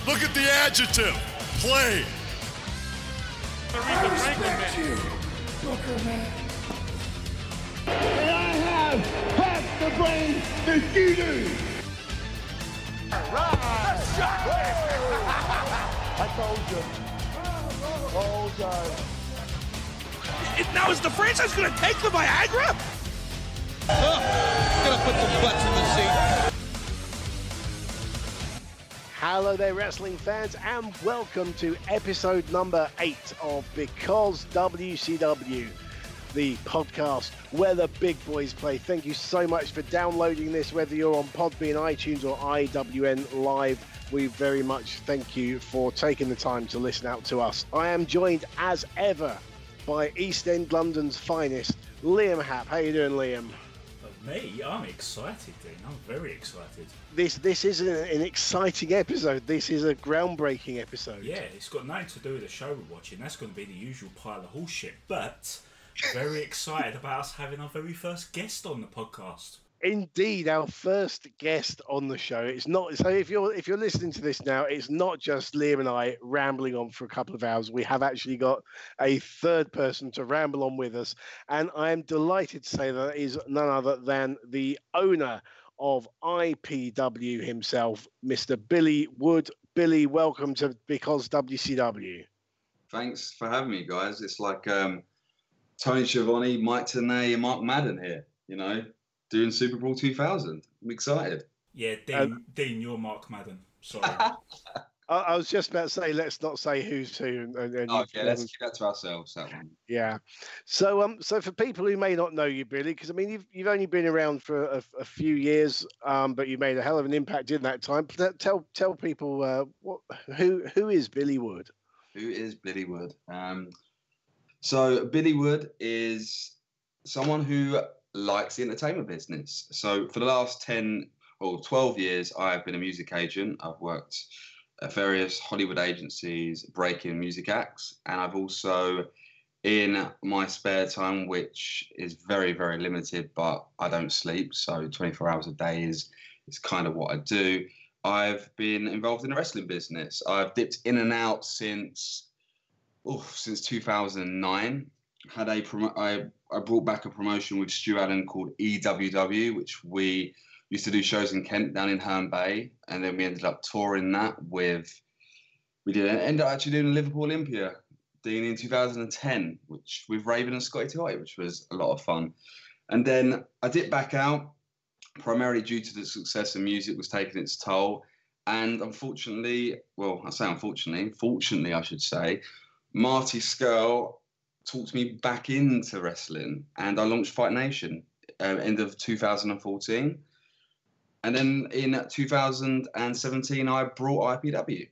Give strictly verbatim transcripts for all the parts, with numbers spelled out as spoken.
Look at the adjective. Play. I respect you, Booker Man. And I have half the brain that you do. Right. I told you. Hold on. It, now is the franchise going to take the Viagra? Oh, gonna put some butts in the seat. Hello there, wrestling fans, and welcome to episode number eight of Because W C W, the podcast where the big boys play. Thank you so much for downloading this, whether you're on Podbean, iTunes, or I W N Live. We very much thank you for taking the time to listen out to us. I am joined, as ever, by East End London's finest, Liam Happ. How you doing, Liam? Me? I'm excited, Dean. I'm very excited. This this isn't an exciting episode. This is a groundbreaking episode. Yeah, it's got nothing to do with the show we're watching. That's going to be the usual pile of horseshit. But very excited about us having our very first guest on the podcast. Indeed, our first guest on the show. It's not so. If you're if you're listening to this now, it's not just Liam and I rambling on for a couple of hours. We have actually got a third person to ramble on with us, and I am delighted to say that is none other than the owner of I P W himself, Mister Billy Wood. Billy, welcome to Because W C W. Thanks for having me, guys. It's like um, Tony Schiavone, Mike Tenay, and Mark Madden here. You know. Doing Super Bowl two thousand. I'm excited. Yeah, Dean, um, Dean, you're Mark Madden. Sorry. I, I was just about to say, let's not say who's who. And, and oh, yeah, let's keep that to ourselves, that one. Yeah. So, um, so for people who may not know you, Billy, because I mean, you've you've only been around for a, a few years, um, but you made a hell of an impact in that time. Tell tell people uh, what who who is Billy Wood? Who is Billy Wood? Um, so Billy Wood is someone who likes the entertainment business. So for the last ten or twelve years, I've been a music agent. I've worked at various Hollywood agencies, breaking music acts. And I've also, in my spare time, which is very, very limited, but I don't sleep. So twenty-four hours a day is, is kind of what I do. I've been involved in the wrestling business. I've dipped in and out since, oh, since two thousand nine. Had a promo- I, I brought back a promotion with Stu Allen called E W W, which we used to do shows in Kent down in Herne Bay, and then we ended up touring that with we did end up actually doing Liverpool Olympia Dean in two thousand ten, which with Raven and Scotty T Y, which was a lot of fun. And then I dipped back out primarily due to the success of music was taking its toll, and unfortunately, well, I say unfortunately, fortunately I should say, Marty Scurll talked me back into wrestling, and I launched Fight Nation uh, end of two thousand fourteen. And then in two thousand seventeen, I brought I P W,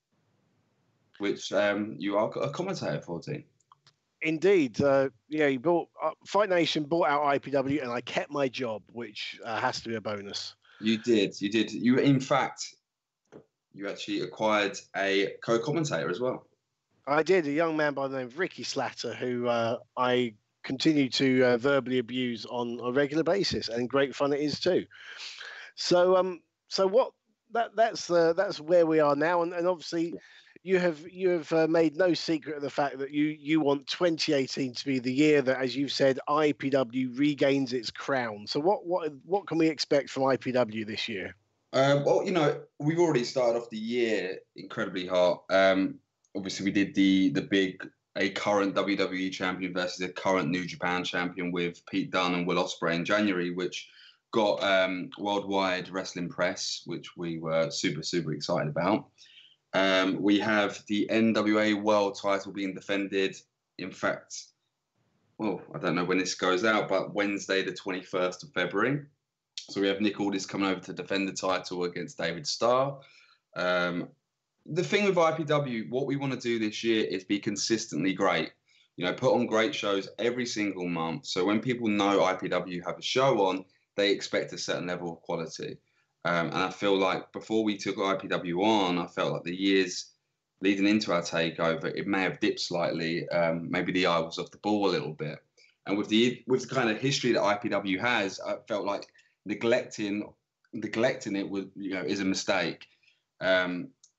which um, you are a commentator for, Dean. Indeed. Uh, yeah, you bought uh, Fight Nation bought out I P W, and I kept my job, which uh, has to be a bonus. You did. You did. You, in fact, you actually acquired a co-commentator as well. I did, a young man by the name of Ricky Slatter, who uh, I continue to uh, verbally abuse on a regular basis, and great fun it is too. So, um, so what? That that's uh, that's where we are now, and, and obviously, you have you have uh, made no secret of the fact that you you want twenty eighteen to be the year that, as you've said, I P W regains its crown. So, what what what can we expect from I P W this year? Uh, well, you know, we've already started off the year incredibly hot. Um, Obviously, we did the the big a current W W E champion versus a current New Japan champion with Pete Dunne and Will Ospreay in January, which got um, worldwide wrestling press, which we were super super excited about. Um, we have the N W A World Title being defended. In fact, well, I don't know when this goes out, but Wednesday, the twenty-first of February. So we have Nick Aldis coming over to defend the title against David Starr. Um, The thing with I P W, what we want to do this year is be consistently great. You know, put on great shows every single month. So when people know I P W have a show on, they expect a certain level of quality. Um, and I feel like before we took I P W on, I felt like the years leading into our takeover, it may have dipped slightly. Um, maybe the eye was off the ball a little bit. And with the with the kind of history that I P W has, I felt like neglecting neglecting it was, you know, is a mistake. Um,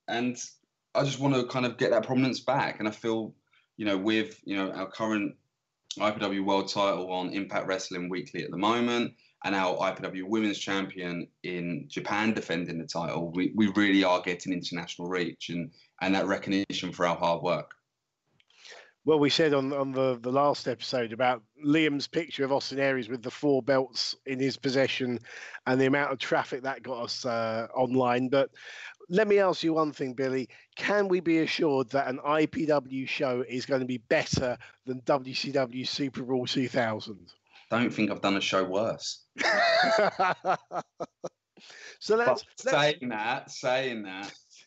and I just want to kind of get that prominence back. And I feel, you know, with, you know, our current I P W World title on Impact Wrestling Weekly at the moment, and our I P W Women's Champion in Japan defending the title, we, we really are getting international reach and, and that recognition for our hard work. Well, we said on on the, the last episode about Liam's picture of Austin Aries with the four belts in his possession and the amount of traffic that got us uh, online. But let me ask you one thing, Billy. Can we be assured that an I P W show is going to be better than W C W Super Brawl two thousand? I don't think I've done a show worse. So that's, that's saying that, saying that.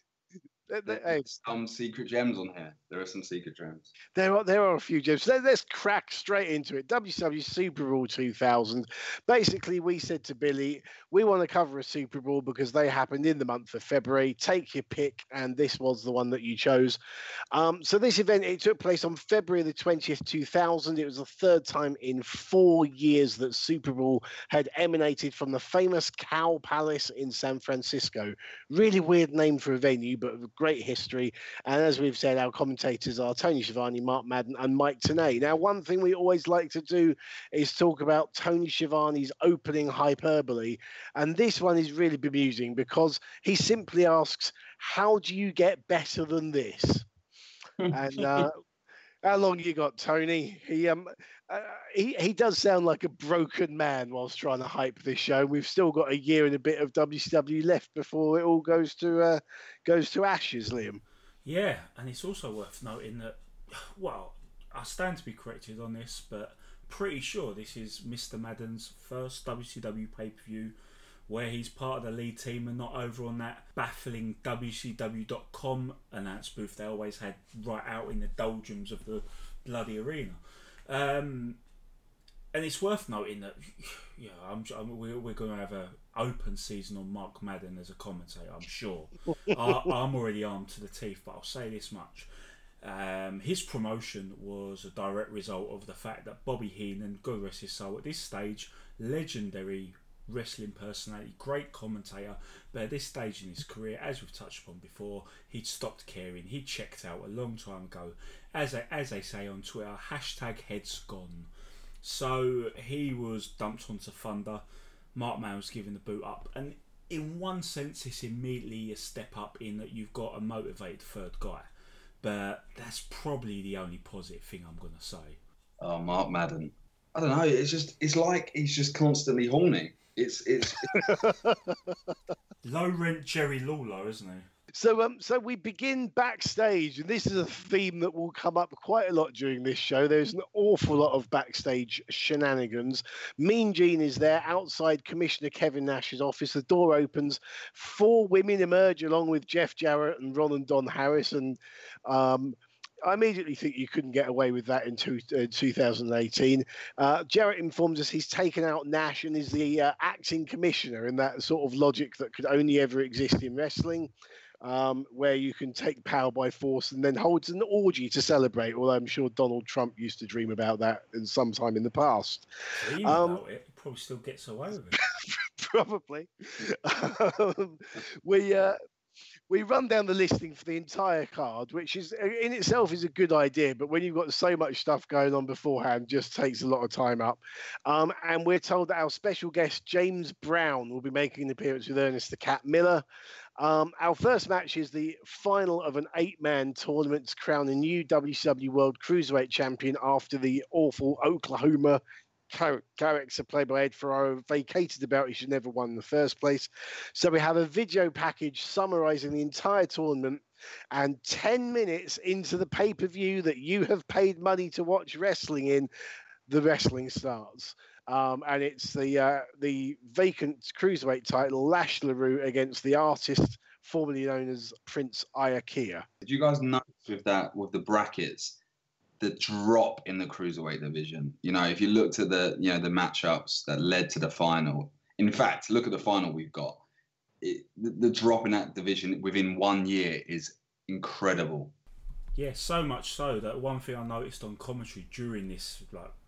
There's some secret gems on here. There are some secret gems. There are there are a few gems. Let, let's crack straight into it. W C W Super Brawl two thousand. Basically, we said to Billy, we want to cover a Super Brawl because they happened in the month of February. Take your pick, and this was the one that you chose. Um, so this event, it took place on February the twentieth, two thousand. It was the third time in four years that Super Brawl had emanated from the famous Cow Palace in San Francisco. Really weird name for a venue, but great history. And as we've said, our commentators are Tony Schiavone, Mark Madden, and Mike Tenay. Now, one thing we always like to do is talk about Tony Schiavone's opening hyperbole. And this one is really bemusing because he simply asks, how do you get better than this? And uh, how long you got, Tony? He um uh, he he does sound like a broken man whilst trying to hype this show. We've still got a year and a bit of W C W left before it all goes to uh, goes to ashes, Liam. Yeah, and it's also worth noting that, well, I stand to be corrected on this, but pretty sure this is Mister Madden's first W C W pay-per-view where he's part of the lead team and not over on that baffling W C W dot com announce booth they always had right out in the doldrums of the bloody arena. Um, and it's worth noting that, yeah, I'm, I'm, we're, we're going to have an open season on Mark Madden as a commentator, I'm sure. I, I'm already armed to the teeth, but I'll say this much. Um, his promotion was a direct result of the fact that Bobby Heenan, God rest his soul, at this stage, legendary wrestling personality, great commentator, but at this stage in his career, as we've touched upon before, he'd stopped caring. He checked out a long time ago. As they, as they say on Twitter, hashtag heads gone. So he was dumped onto Thunder. Mark Mann was given the boot up, and in one sense it's immediately a step up in that you've got a motivated third guy, but that's probably the only positive thing I'm going to say. Oh, Mark Madden, I don't know, it's just it's like he's just constantly horny. It's it's low rent Jerry Lawler, isn't he? So um, so we begin backstage, and this is a theme that will come up quite a lot during this show. There's an awful lot of backstage shenanigans. Mean Gene is there outside Commissioner Kevin Nash's office. The door opens. Four women emerge along with Jeff Jarrett and Ron and Don Harris, and um, I immediately think you couldn't get away with that in two, uh, two thousand eighteen. Uh, Jarrett informs us he's taken out Nash and is the uh, acting commissioner in that sort of logic that could only ever exist in wrestling, um, where you can take power by force and then holds an orgy to celebrate, although I'm sure Donald Trump used to dream about that in some time in the past. Dream um, about it, he probably still gets away with it. Probably. um, we... Uh, We run down the listing for the entire card, which is in itself is a good idea, but when you've got so much stuff going on beforehand, just takes a lot of time up. Um, and we're told that our special guest, James Brown, will be making an appearance with Ernest the Cat Miller. Um, our first match is the final of an eight-man tournament to crown a new W C W World Cruiserweight Champion after the awful Oklahoma character played by Ed Ferraro vacated the belt he should never won in the first place. So we have a video package summarizing the entire tournament, and ten minutes into the pay-per-view that you have paid money to watch wrestling in, the wrestling starts. Um, and it's the uh, the vacant cruiserweight title, Lash LaRue against the artist formerly known as Prince Iaukea. Did you guys notice with that, with the brackets, the drop in the cruiserweight division? You know, if you looked at the, you know, the matchups that led to the final, in fact, look at the final we've got. It, the, the drop in that division within one year is incredible. Yeah, so much so that one thing I noticed on commentary during this like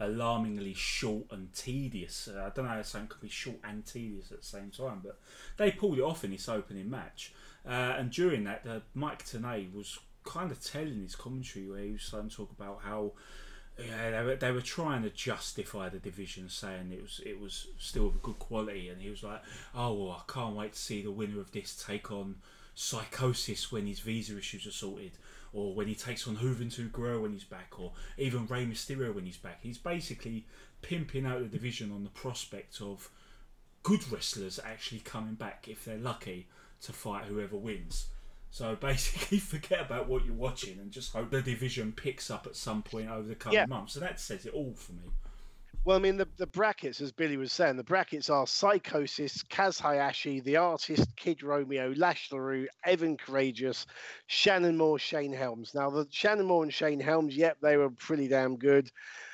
alarmingly short and tedious. Uh, I don't know how something could be short and tedious at the same time, but they pulled it off in this opening match. Uh, and during that, uh, Mike Tenay was kind of telling his commentary where he was starting to talk about how yeah, they were, they were trying to justify the division, saying it was it was still of good quality, and he was like, "Oh, well, I can't wait to see the winner of this take on Psychosis when his visa issues are sorted, or when he takes on Juventud Guerrero when he's back, or even Rey Mysterio when he's back." He's basically pimping out the division on the prospect of good wrestlers actually coming back if they're lucky to fight whoever wins. So basically, forget about what you're watching and just hope the division picks up at some point over the coming Yeah. months. So that says it all for me. Well, I mean, the, the brackets, as Billy was saying, the brackets are Psychosis, Kaz Hayashi, The Artist, Kid Romeo, Lash LaRue, Evan Courageous, Shannon Moore, Shane Helms. Now, the Shannon Moore and Shane Helms, yep, they were pretty damn good.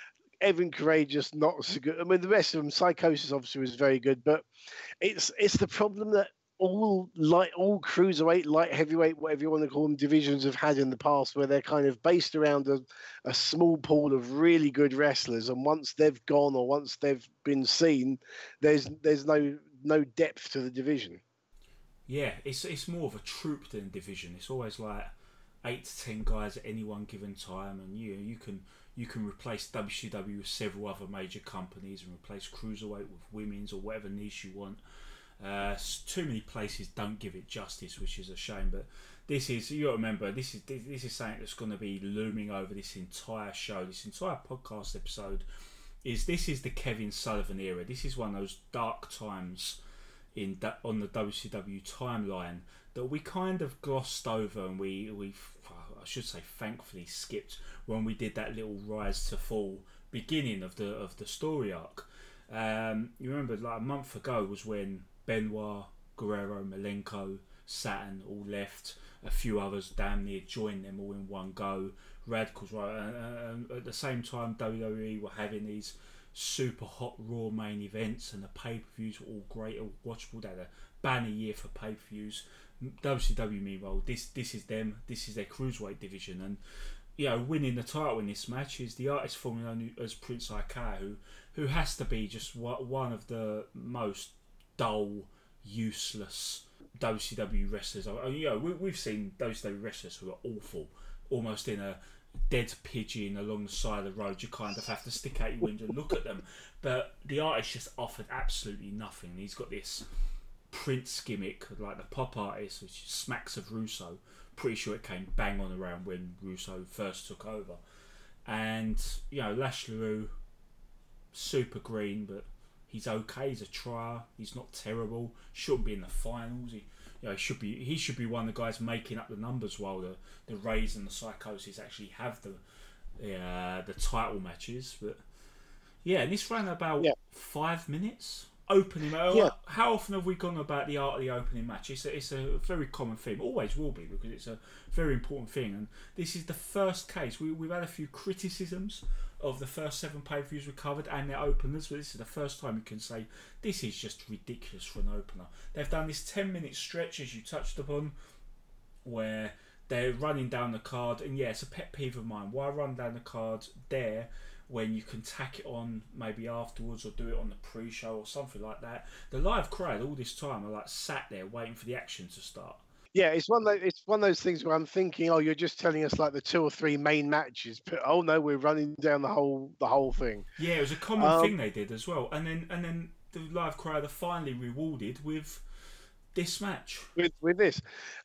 Evan Courageous, not so good. I mean, the rest of them, Psychosis obviously was very good, but it's it's the problem that all light, all cruiserweight, light heavyweight, whatever you want to call them, divisions have had in the past, where they're kind of based around a, a small pool of really good wrestlers, and once they've gone or once they've been seen, there's there's no no depth to the division. Yeah, it's it's more of a troop than a division. It's always like eight to ten guys at any one given time, and you you can you can replace W C W with several other major companies and replace cruiserweight with women's or whatever niche you want. Uh, too many places don't give it justice, which is a shame. But this is, you got to remember, this is this is something that's going to be looming over this entire show, this entire podcast episode. Is this is the Kevin Sullivan era? This is one of those dark times in on the W C W timeline that we kind of glossed over, and we we I should say thankfully skipped when we did that little rise to fall beginning of the of the story arc. Um, you remember, like a month ago was when Benoit, Guerrero, Malenko, Saturn all left. A few others damn near joined them all in one go. Radicals, right? And, uh, at the same time, W W E were having these super hot Raw main events, and the pay-per-views were all great, all watchable. They had a banner year for pay-per-views. W C W, meanwhile, this this is them. This is their cruiserweight division, and you know, winning the title in this match is the artist formerly known as Prince Iaukea, who who has to be just one of the most dull, useless W C W wrestlers. I mean, you know, we, we've seen W C W wrestlers who are awful, almost in a dead pigeon along the side of the road. You kind of have to stick out your window and look at them. But the artist just offered absolutely nothing. He's got this Prince gimmick, like the pop artist, which smacks of Russo. Pretty sure it came bang on around when Russo first took over. And, you know, Lash LaRue, super green, but he's okay. He's a trier. He's not terrible. Shouldn't be in the finals. He, you know, he should be. He should be one of the guys making up the numbers while the, the Rays and the Psychosis actually have the the, uh, the title matches. But yeah, and this ran about Yeah. five minutes. Opening. Yeah. How often have we gone about the art of the opening match? It's a, it's a very common theme. Always will be, because it's a very important thing. And this is the first case. We, we've had a few criticisms of the first seven pay-per-views we covered and their openers, but this is the first time you can say this is just ridiculous for an opener. They've done this ten minute stretch, as you touched upon, where they're running down the card, and yeah, it's a pet peeve of mine. Why run down the card there when you can tack it on maybe afterwards, or do it on the pre-show or something like that? The live crowd all this time are like sat there waiting for the action to start. Yeah, it's one of those, it's one of those things where I'm thinking, oh, you're just telling us like the two or three main matches, but oh no, we're running down the whole the whole thing. Yeah, it was a common Um, thing they did as well, and then and then the live crowd are finally rewarded with this match. With with this,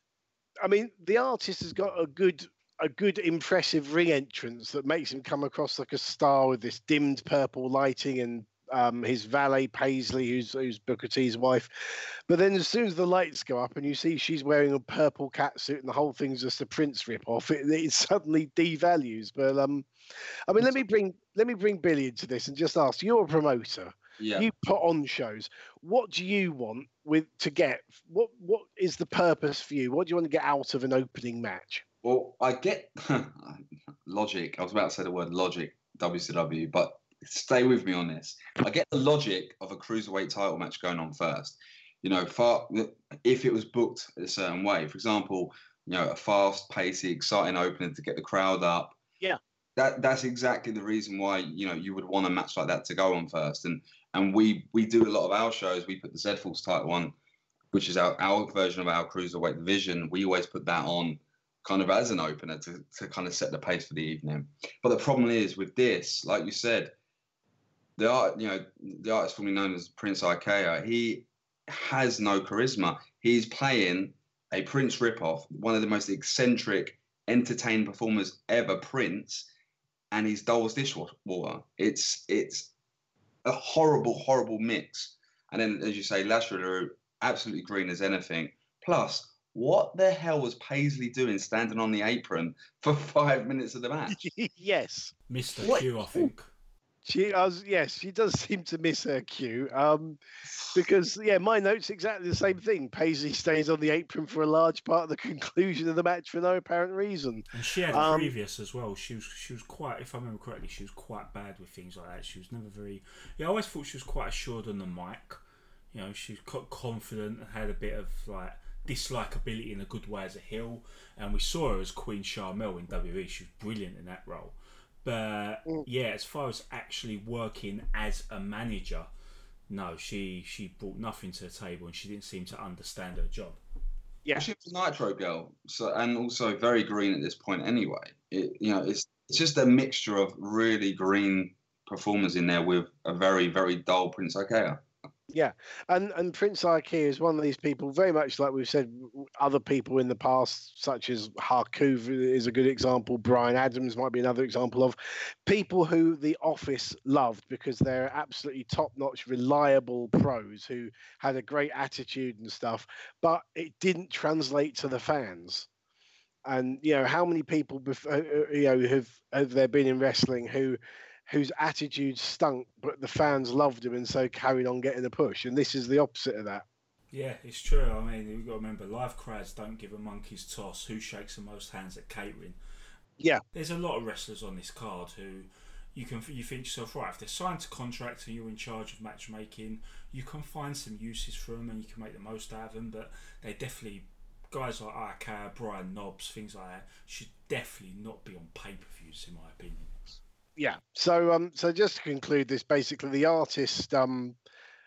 I mean, the artist has got a good a good impressive ring entrance that makes him come across like a star with this dimmed purple lighting, and um, his valet Paisley, who's who's Booker T's wife. But then as soon as the lights go up and you see she's wearing a purple catsuit and the whole thing's just a Prince rip-off, it, it suddenly devalues. But um, I mean, let me bring let me bring Billy into this and just ask: you're a promoter. Yeah. You put on shows. What do you want with to get? What what is the purpose for you? What do you want to get out of an opening match? Well, I get logic. I was about to say the word logic, W C W, but stay with me on this. I get the logic of a cruiserweight title match going on first. You know, far, if it was booked a certain way, for example, you know, a fast, pacey, exciting opening to get the crowd up. Yeah. that that's exactly the reason why, you know, you would want a match like that to go on first. And and we we do a lot of our shows. We put the Z Force title on, which is our, our version of our cruiserweight division. We always put that on kind of as an opener to, to kind of set the pace for the evening. But the problem is with this, like you said, the art, you know, the artist formerly known as Prince Ikea, he has no charisma. He's playing a Prince ripoff, one of the most eccentric, entertaining performers ever, Prince, and he's Dole's dishwater. It's it's a horrible, horrible mix. And then, as you say, Lashley LaRue, absolutely green as anything. Plus, what the hell was Paisley doing standing on the apron for five minutes of the match? Yes. Mister What? Q, I think. She, I was, yes, she does seem to miss her cue. Um, because, yeah, my note's exactly the same thing. Paisley stays on the apron for a large part of the conclusion of the match for no apparent reason. And she had Um, previous as well. She was she was quite, if I remember correctly, she was quite bad with things like that. She was never very. Yeah, I always thought she was quite assured on the mic. You know, she was quite confident and had a bit of like dislikability in a good way as a heel. And we saw her as Queen Charmel in W W E. She was brilliant in that role. But yeah, as far as actually working as a manager, no, she she brought nothing to the table, and she didn't seem to understand her job. Yeah, She was a Nitro girl, so and also very green at this point anyway. It, you know, it's it's just a mixture of really green performers in there with a very very dull Prince Ikea. yeah, and and Prince Ikea is one of these people, very much like we've said, other people in the past, such as Harkuv is a good example. Brian Adams might be another example of people who the Office loved because they're absolutely top-notch, reliable pros who had a great attitude and stuff, but it didn't translate to the fans. And you know, how many people, bef- uh, you know, have have there been in wrestling who whose attitude stunk, but the fans loved him and so carried on getting a push. And this is the opposite of that. Yeah, it's true. I mean, you've got to remember, live crowds don't give a monkey's toss who shakes the most hands at catering. Yeah. There's a lot of wrestlers on this card who you can you think to yourself, right, if they're signed to contract and you're in charge of matchmaking, you can find some uses for them and you can make the most out of them, but they definitely, guys like Ikea, Brian Knobbs, things like that, should definitely not be on pay-per-views, in my opinion. Yeah. So um so just to conclude this, basically the artist um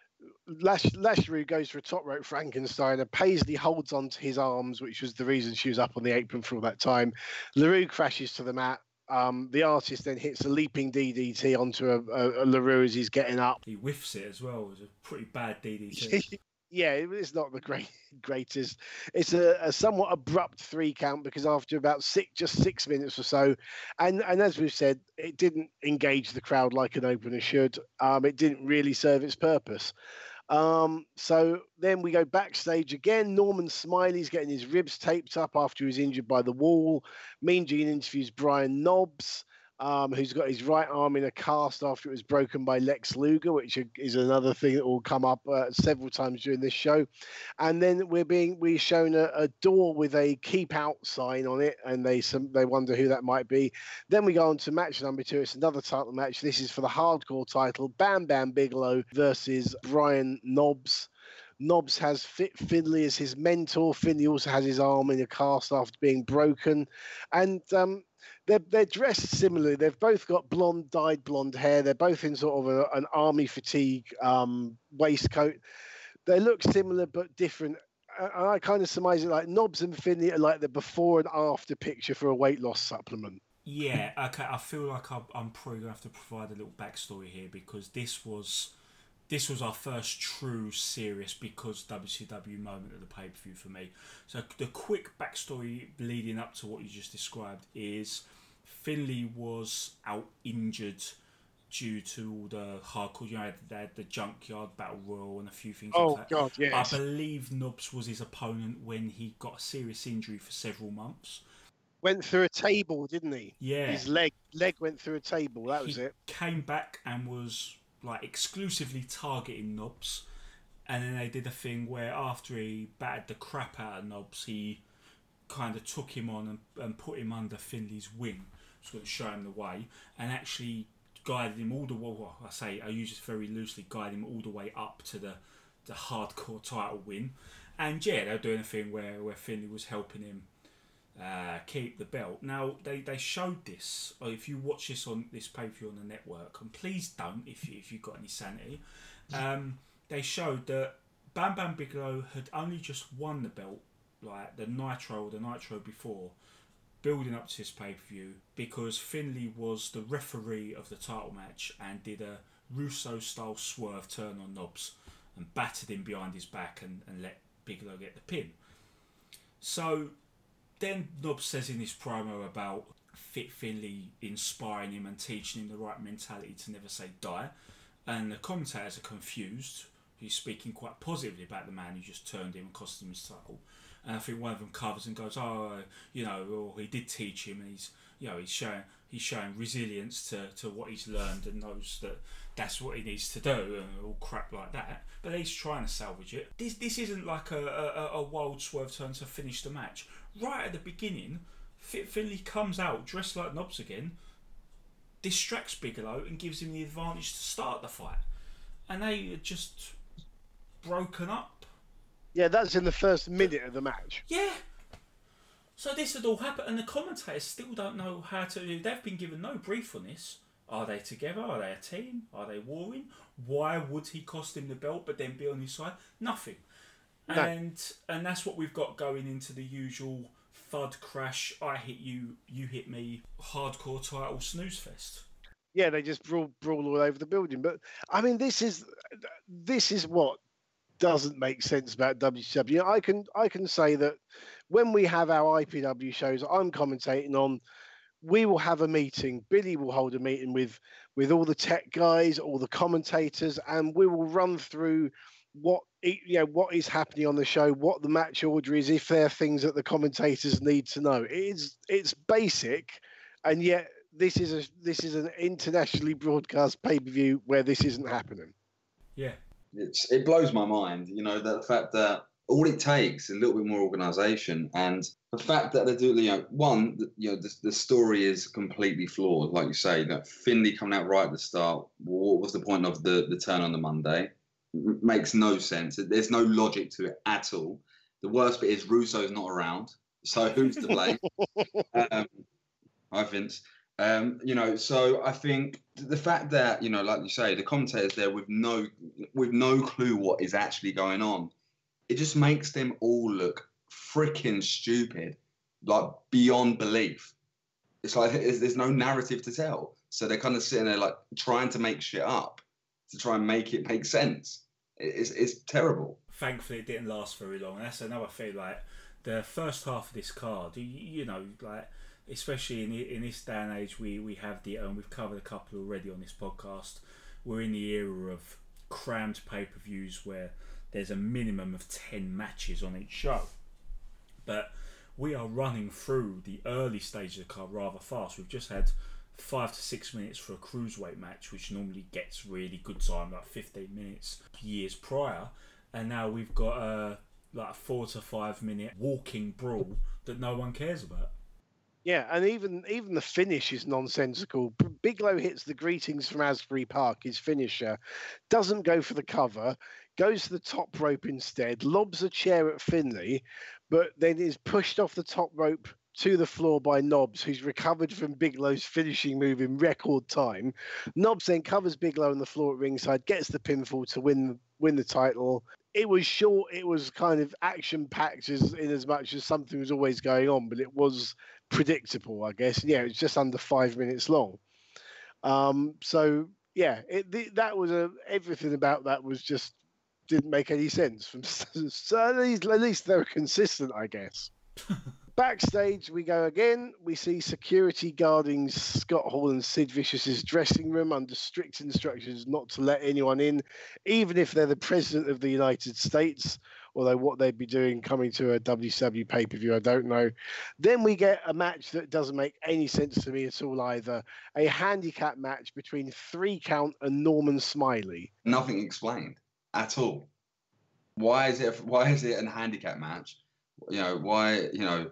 Lash Lashley goes for a top rope Frankensteiner. Paisley holds onto his arms, which was the reason she was up on the apron for all that time. LaRue crashes to the mat. Um, the artist then hits a leaping D D T onto a, a, a LaRue as he's getting up. He whiffs it as well. It was a pretty bad D D T. Yeah, it's not the great, greatest. It's a, a somewhat abrupt three count because after about six, just six minutes or so, and and as we've said, it didn't engage the crowd like an opener should. Um, it didn't really serve its purpose. Um, so then we go backstage again. Norman Smiley's getting his ribs taped up after he was injured by the wall. Mean Gene interviews Brian Knobbs, um, who's got his right arm in a cast after it was broken by Lex Luger, which is another thing that will come up uh, several times during this show. And then we're being we're shown a, a door with a keep out sign on it, and they some they wonder who that might be. Then we go on to match number two. It's another title match. This is for the hardcore title. Bam Bam Bigelow versus Brian Knobbs. Knobbs has Fit Finlay as his mentor. Finlay also has his arm in a cast after being broken. And um, they're, they're dressed similarly. They've both got blonde, dyed blonde hair. They're both in sort of a, an army fatigue um, waistcoat. They look similar but different. And I kind of surmise it like Knobbs and Finlay are like the before and after picture for a weight loss supplement. Yeah, okay. I feel like I'm, I'm probably going to have to provide a little backstory here because this was... This was our first true serious because W C W moment of the pay-per-view for me. So the quick backstory leading up to what you just described is Finlay was out injured due to all the hardcore, you know, they had the Junkyard Battle Royal and a few things oh, like that. God, yes. I believe Knobbs was his opponent when he got a serious injury for several months. Went through a table, didn't he? Yeah. His leg leg went through a table, that was he it. Came back and was... like exclusively targeting Knobbs, and then they did a thing where after he battered the crap out of Knobbs, he kind of took him on and, and put him under Finlay's wing, was going to show him the way, and actually guided him all the way. Well, I say I use this very loosely, guided him all the way up to the the hardcore title win, and yeah, they were doing a thing where where Finlay was helping him uh, keep the belt. Now they, they showed this. Or if you watch this on this pay per view on the network, and please don't if you if you've got any sanity. Um, they showed that Bam Bam Bigelow had only just won the belt, like the Nitro or the Nitro before, building up to this pay per view, because Finlay was the referee of the title match and did a Russo style swerve turn on Knobbs and battered him behind his back and, and let Bigelow get the pin. So then Knobbs says in his promo about Fit Finlay inspiring him and teaching him the right mentality to never say die, and the commentators are confused. He's speaking quite positively about the man who just turned him and cost him his title. And I think one of them covers and goes, "Oh, you know, well, he did teach him, and he's, you know, he's showing he's showing resilience to, to what he's learned and knows that that's what he needs to do," and all crap like that. But he's trying to salvage it. This this isn't like a, a, a wild swerve turn to finish the match. Right at the beginning, Fit Finlay comes out dressed like Knobbs again, distracts Bigelow and gives him the advantage to start the fight. And they are just broken up. Yeah, that's in the first minute of the match. Yeah. So this had all happened, and the commentators still don't know how to do. They've been given no brief on this. Are they together? Are they a team? Are they warring? Why would he cost him the belt but then be on his side? Nothing. No. And and that's what we've got going into the usual thud crash, I hit you, you hit me, hardcore title snooze fest. Yeah, they just brawl, brawl all over the building. But I mean, this is this is what doesn't make sense about W C W. I can I can say that when we have our I P W shows, I'm commentating on. We will have a meeting. Billy will hold a meeting with with all the tech guys, all the commentators, and we will run through what you know what is happening on the show, what the match order is, if there are things that the commentators need to know. It's it's basic, and yet this is a this is an internationally broadcast pay per view where this isn't happening. Yeah, it's it blows my mind. You know, the fact that all it takes is a little bit more organisation, and the fact that they do, you know, one, you know, the, the story is completely flawed. Like you say, that Finlay coming out right at the start. What was the point of the, the turn on the Monday? It makes no sense. There's no logic to it at all. The worst bit is Russo's not around, so who's to blame? um, hi, Vince. Um, you know, so I think the fact that, you know, like you say, the commentators there with no with no clue what is actually going on, it just makes them all look freaking stupid, like beyond belief. It's like it's, there's no narrative to tell, so they're kind of sitting there like trying to make shit up to try and make it make sense. It's it's terrible. Thankfully, it didn't last very long. That's another thing. Like the first half of this card, you, you know, like especially in in this day and age, we we have the and we've covered a couple already on this podcast. We're in the era of crammed pay per views where there's a minimum of ten matches on each show. But we are running through the early stage of the card rather fast. We've just had five to six minutes for a cruiserweight match, which normally gets really good time, like fifteen minutes years prior. And now we've got a like a four to five minute walking brawl that no one cares about. Yeah, and even even the finish is nonsensical. Bigelow hits the greetings from Asbury Park, his finisher, doesn't go for the cover, goes to the top rope instead, lobs a chair at Finlay, but then is pushed off the top rope to the floor by Knobbs, who's recovered from Bigelow's finishing move in record time. Knobbs then covers Bigelow on the floor at ringside, gets the pinfall to win win the title. It was short, it was kind of action-packed as, in as much as something was always going on, but it was predictable, I guess. Yeah, it was just under five minutes long. Um, so, yeah, it, the, that was a everything about that was just didn't make any sense. From so at least, at least they were consistent, I guess. Backstage, we go again. We see security guarding Scott Hall and Sid Vicious's dressing room under strict instructions not to let anyone in, even if they're the President of the United States, although what they'd be doing coming to a W C W pay-per-view, I don't know. Then we get a match that doesn't make any sense to me at all either. A handicap match between Three Count and Norman Smiley. Nothing explained at all. Why is it? Why is it a handicap match? You know, why, you know,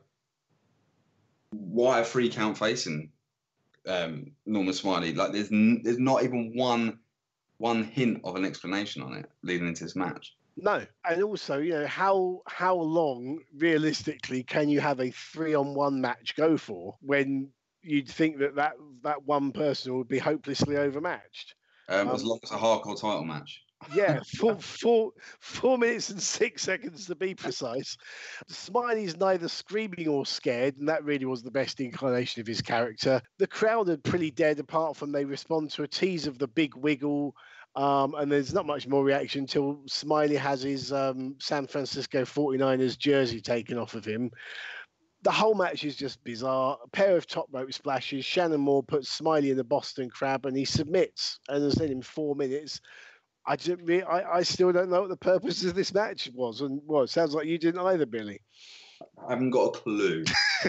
why a Three Count facing um, Norman Smiley? Like, there's n- there's not even one one hint of an explanation on it leading into this match. No, and also, you know, how how long realistically can you have a three-on-one match go for when you'd think that that, that one person would be hopelessly overmatched? Um, Um, as long as a hardcore title match. Yeah, four, four, four minutes and six seconds to be precise. Smiley's neither screaming or scared, and that really was the best incarnation of his character. The crowd are pretty dead, apart from they respond to a tease of the big wiggle, um, and there's not much more reaction until Smiley has his um, San Francisco forty-niners jersey taken off of him. The whole match is just bizarre. A pair of top rope splashes. Shannon Moore puts Smiley in the Boston Crab, and he submits. And as I said, in four minutes. I, just, I, I still don't know what the purpose of this match was. And well, it sounds like you didn't either, Billy. I haven't got a clue.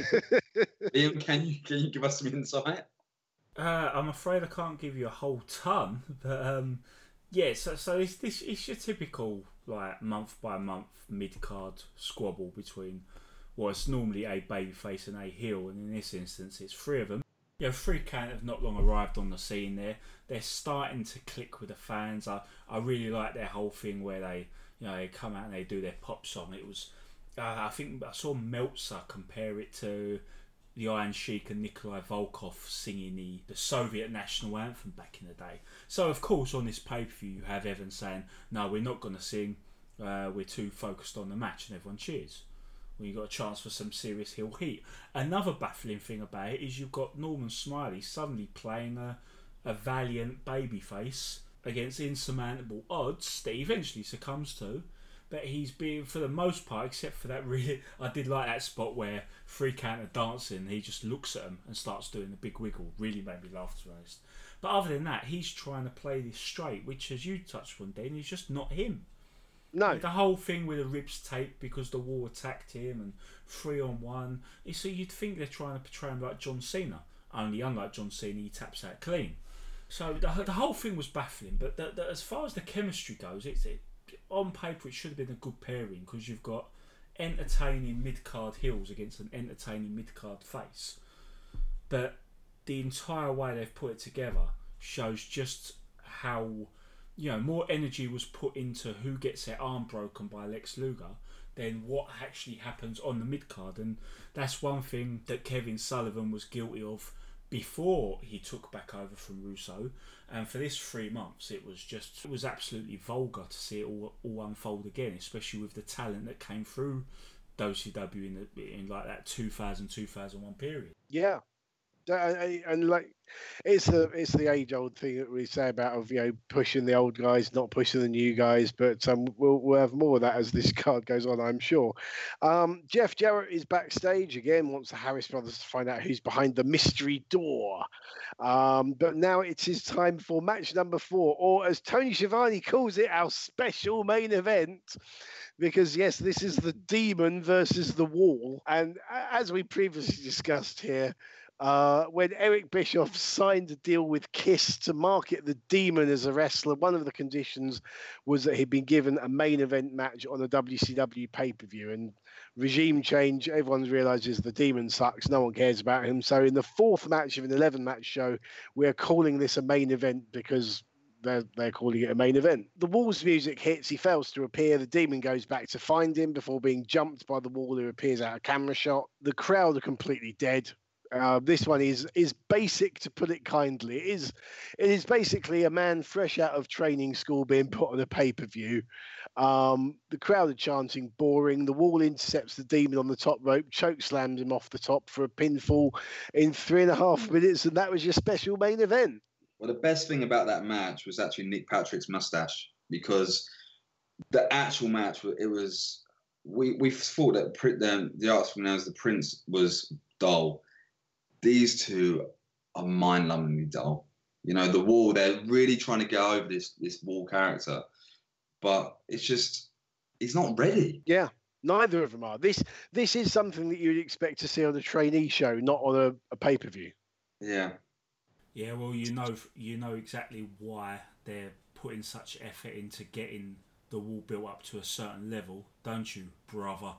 Ian, can you can you give us some insight? Uh, I'm afraid I can't give you a whole ton, but um, yeah. So, so it's this it's your typical like month by month mid card squabble between what's normally a babyface and a heel, and in this instance, it's three of them. You know, Free Count have not long arrived on the scene there. They're starting to click with the fans. I, I really like their whole thing where they, you know, they come out and they do their pop song. It was, uh, I think I saw Meltzer compare it to the Iron Sheik and Nikolai Volkov singing the, the Soviet national anthem back in the day. So, of course, on this pay-per-view, you have Evans saying, no, we're not going to sing. Uh, we're too focused on the match, and everyone cheers. When you got a chance for some serious heel heat. Another baffling thing about it is you've got Norman Smiley suddenly playing a, a valiant babyface against insurmountable odds that he eventually succumbs to. But he's been, for the most part, except for that really, I did like that spot where Free Count are dancing and he just looks at them and starts doing the big wiggle. Really made me laugh, to be honest. But other than that, he's trying to play this straight, which, as you touched on, Dean, is just not him. No. The whole thing with the ribs taped because the wall attacked him and three on one. So you'd think they're trying to portray him like John Cena. Only unlike John Cena, he taps out clean. So the, the whole thing was baffling. But the, the, as far as the chemistry goes, it's it, on paper it should have been a good pairing because you've got entertaining mid-card heels against an entertaining mid-card face. But the entire way they've put it together shows just how... You know, more energy was put into who gets their arm broken by Lex Luger than what actually happens on the mid-card. And that's one thing that Kevin Sullivan was guilty of before he took back over from Russo. And for this three months, it was just, it was absolutely vulgar to see it all, all unfold again, especially with the talent that came through W C W in, the, in like that two thousand, two thousand one period. Yeah. And, and like it's the it's the age old thing that we say about of you know pushing the old guys, not pushing the new guys. But um, we'll we'll have more of that as this card goes on, I'm sure. Um, Jeff Jarrett is backstage again. Wants the Harris brothers to find out who's behind the mystery door. Um, but now it is time for match number four, or as Tony Schiavone calls it, our special main event. Because, yes, this is the Demon versus the Wall. And as we previously discussed here, uh, when Eric Bischoff signed a deal with KISS to market the Demon as a wrestler, one of the conditions was that he'd been given a main event match on a W C W pay-per-view. And regime change, everyone realizes the Demon sucks. No one cares about him. So in the fourth match of an eleven-match show, we're calling this a main event because... They're, they're calling it a main event. The Wall's music hits. He fails to appear. The Demon goes back to find him before being jumped by the Wall, who appears out of camera shot. The crowd are completely dead. Uh, this one is is basic, to put it kindly. It is it is basically a man fresh out of training school being put on a pay-per-view. Um, the crowd are chanting boring. The Wall intercepts the Demon on the top rope, choke slams him off the top for a pinfall in three and a half minutes, and that was your special main event. Well, the best thing about that match was actually Nick Patrick's mustache, because the actual match, it was, we, we thought that the, the artist known as the Prince was dull. These two are mind-numbingly dull. You know, the Wall, they're really trying to get over this, this Wall character, but it's just, he's not ready. Yeah, neither of them are. This, this is something that you'd expect to see on a trainee show, not on a, a pay-per-view. Yeah. Yeah, well, you know, you know exactly why they're putting such effort into getting the Wall built up to a certain level, don't you, brother?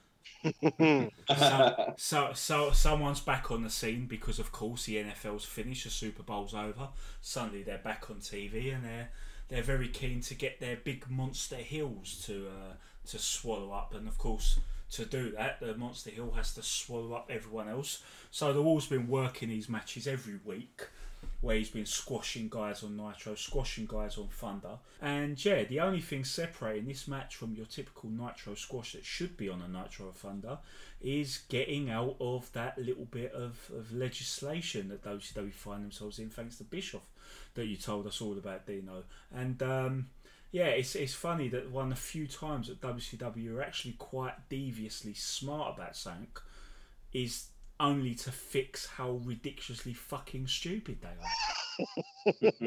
so, so, so, someone's back on the scene because, of course, the N F L's finished, the Super Bowl's over. Suddenly, they're back on T V and they're they're very keen to get their big monster heels to uh, to swallow up, and of course to do that, the monster heel has to swallow up everyone else. So the Wall's been working these matches every week, where he's been squashing guys on Nitro, squashing guys on Thunder. And yeah, the only thing separating this match from your typical Nitro squash that should be on a Nitro or Thunder is getting out of that little bit of, of legislation that W C W find themselves in, thanks to Bischoff, that you told us all about, Dino. And um, yeah, it's it's funny that one of the few times that W C W are actually quite deviously smart about something is only to fix how ridiculously fucking stupid they are.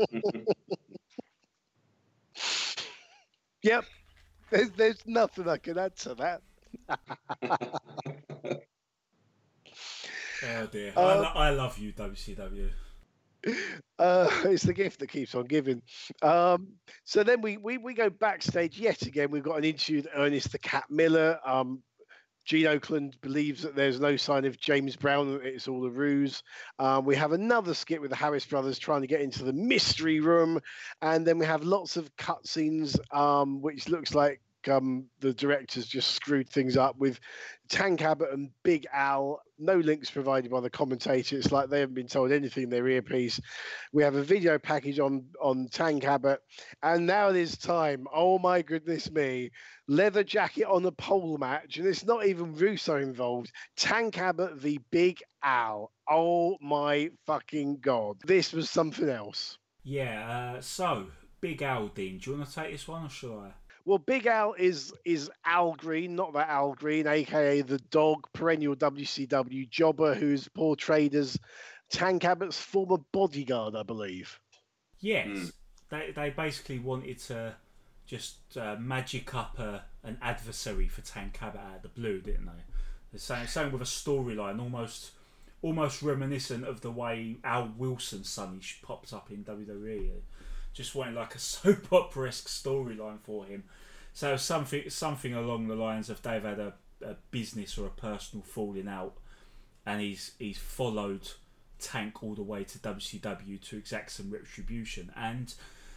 Yep. There's, there's nothing I can add to that. Oh dear. Um, I, lo- I love you, W C W. Uh, it's the gift that keeps on giving. Um, so then we, we, we go backstage yet again. We've got an interview with Ernest the Cat Miller. Um, Gene Oakland believes that there's no sign of James Brown, it's all a ruse. Um, we have another skit with the Harris brothers trying to get into the mystery room. And then we have lots of cutscenes, um, which looks like um, the directors just screwed things up with Tank Abbott and Big Al. No links provided by the commentator. It's like they haven't been told anything in their earpiece. We have a video package on, on Tank Abbott. And now it is time. Oh, my goodness me. Leather jacket on the pole match. And it's not even Russo involved. Tank Abbott v Big Al. Oh, my fucking God. This was something else. Yeah, uh, so, Big Al, Dean, do you want to take this one or shall I? Well, Big Al is is Al Green, not that Al Green, aka the Dog, perennial W C W jobber who's portrayed as Tank Abbott's former bodyguard, I believe. Yes, Mm. they they basically wanted to just uh, magic up a, an adversary for Tank Abbott out of the blue, didn't they? The same, same with a storyline, almost almost reminiscent of the way Al Wilson suddenly popped up in W W E. Just wanted like a soap opera-esque storyline for him. So something something along the lines of they've had a, a business or a personal falling out, and he's he's followed Tank all the way to W C W to exact some retribution. And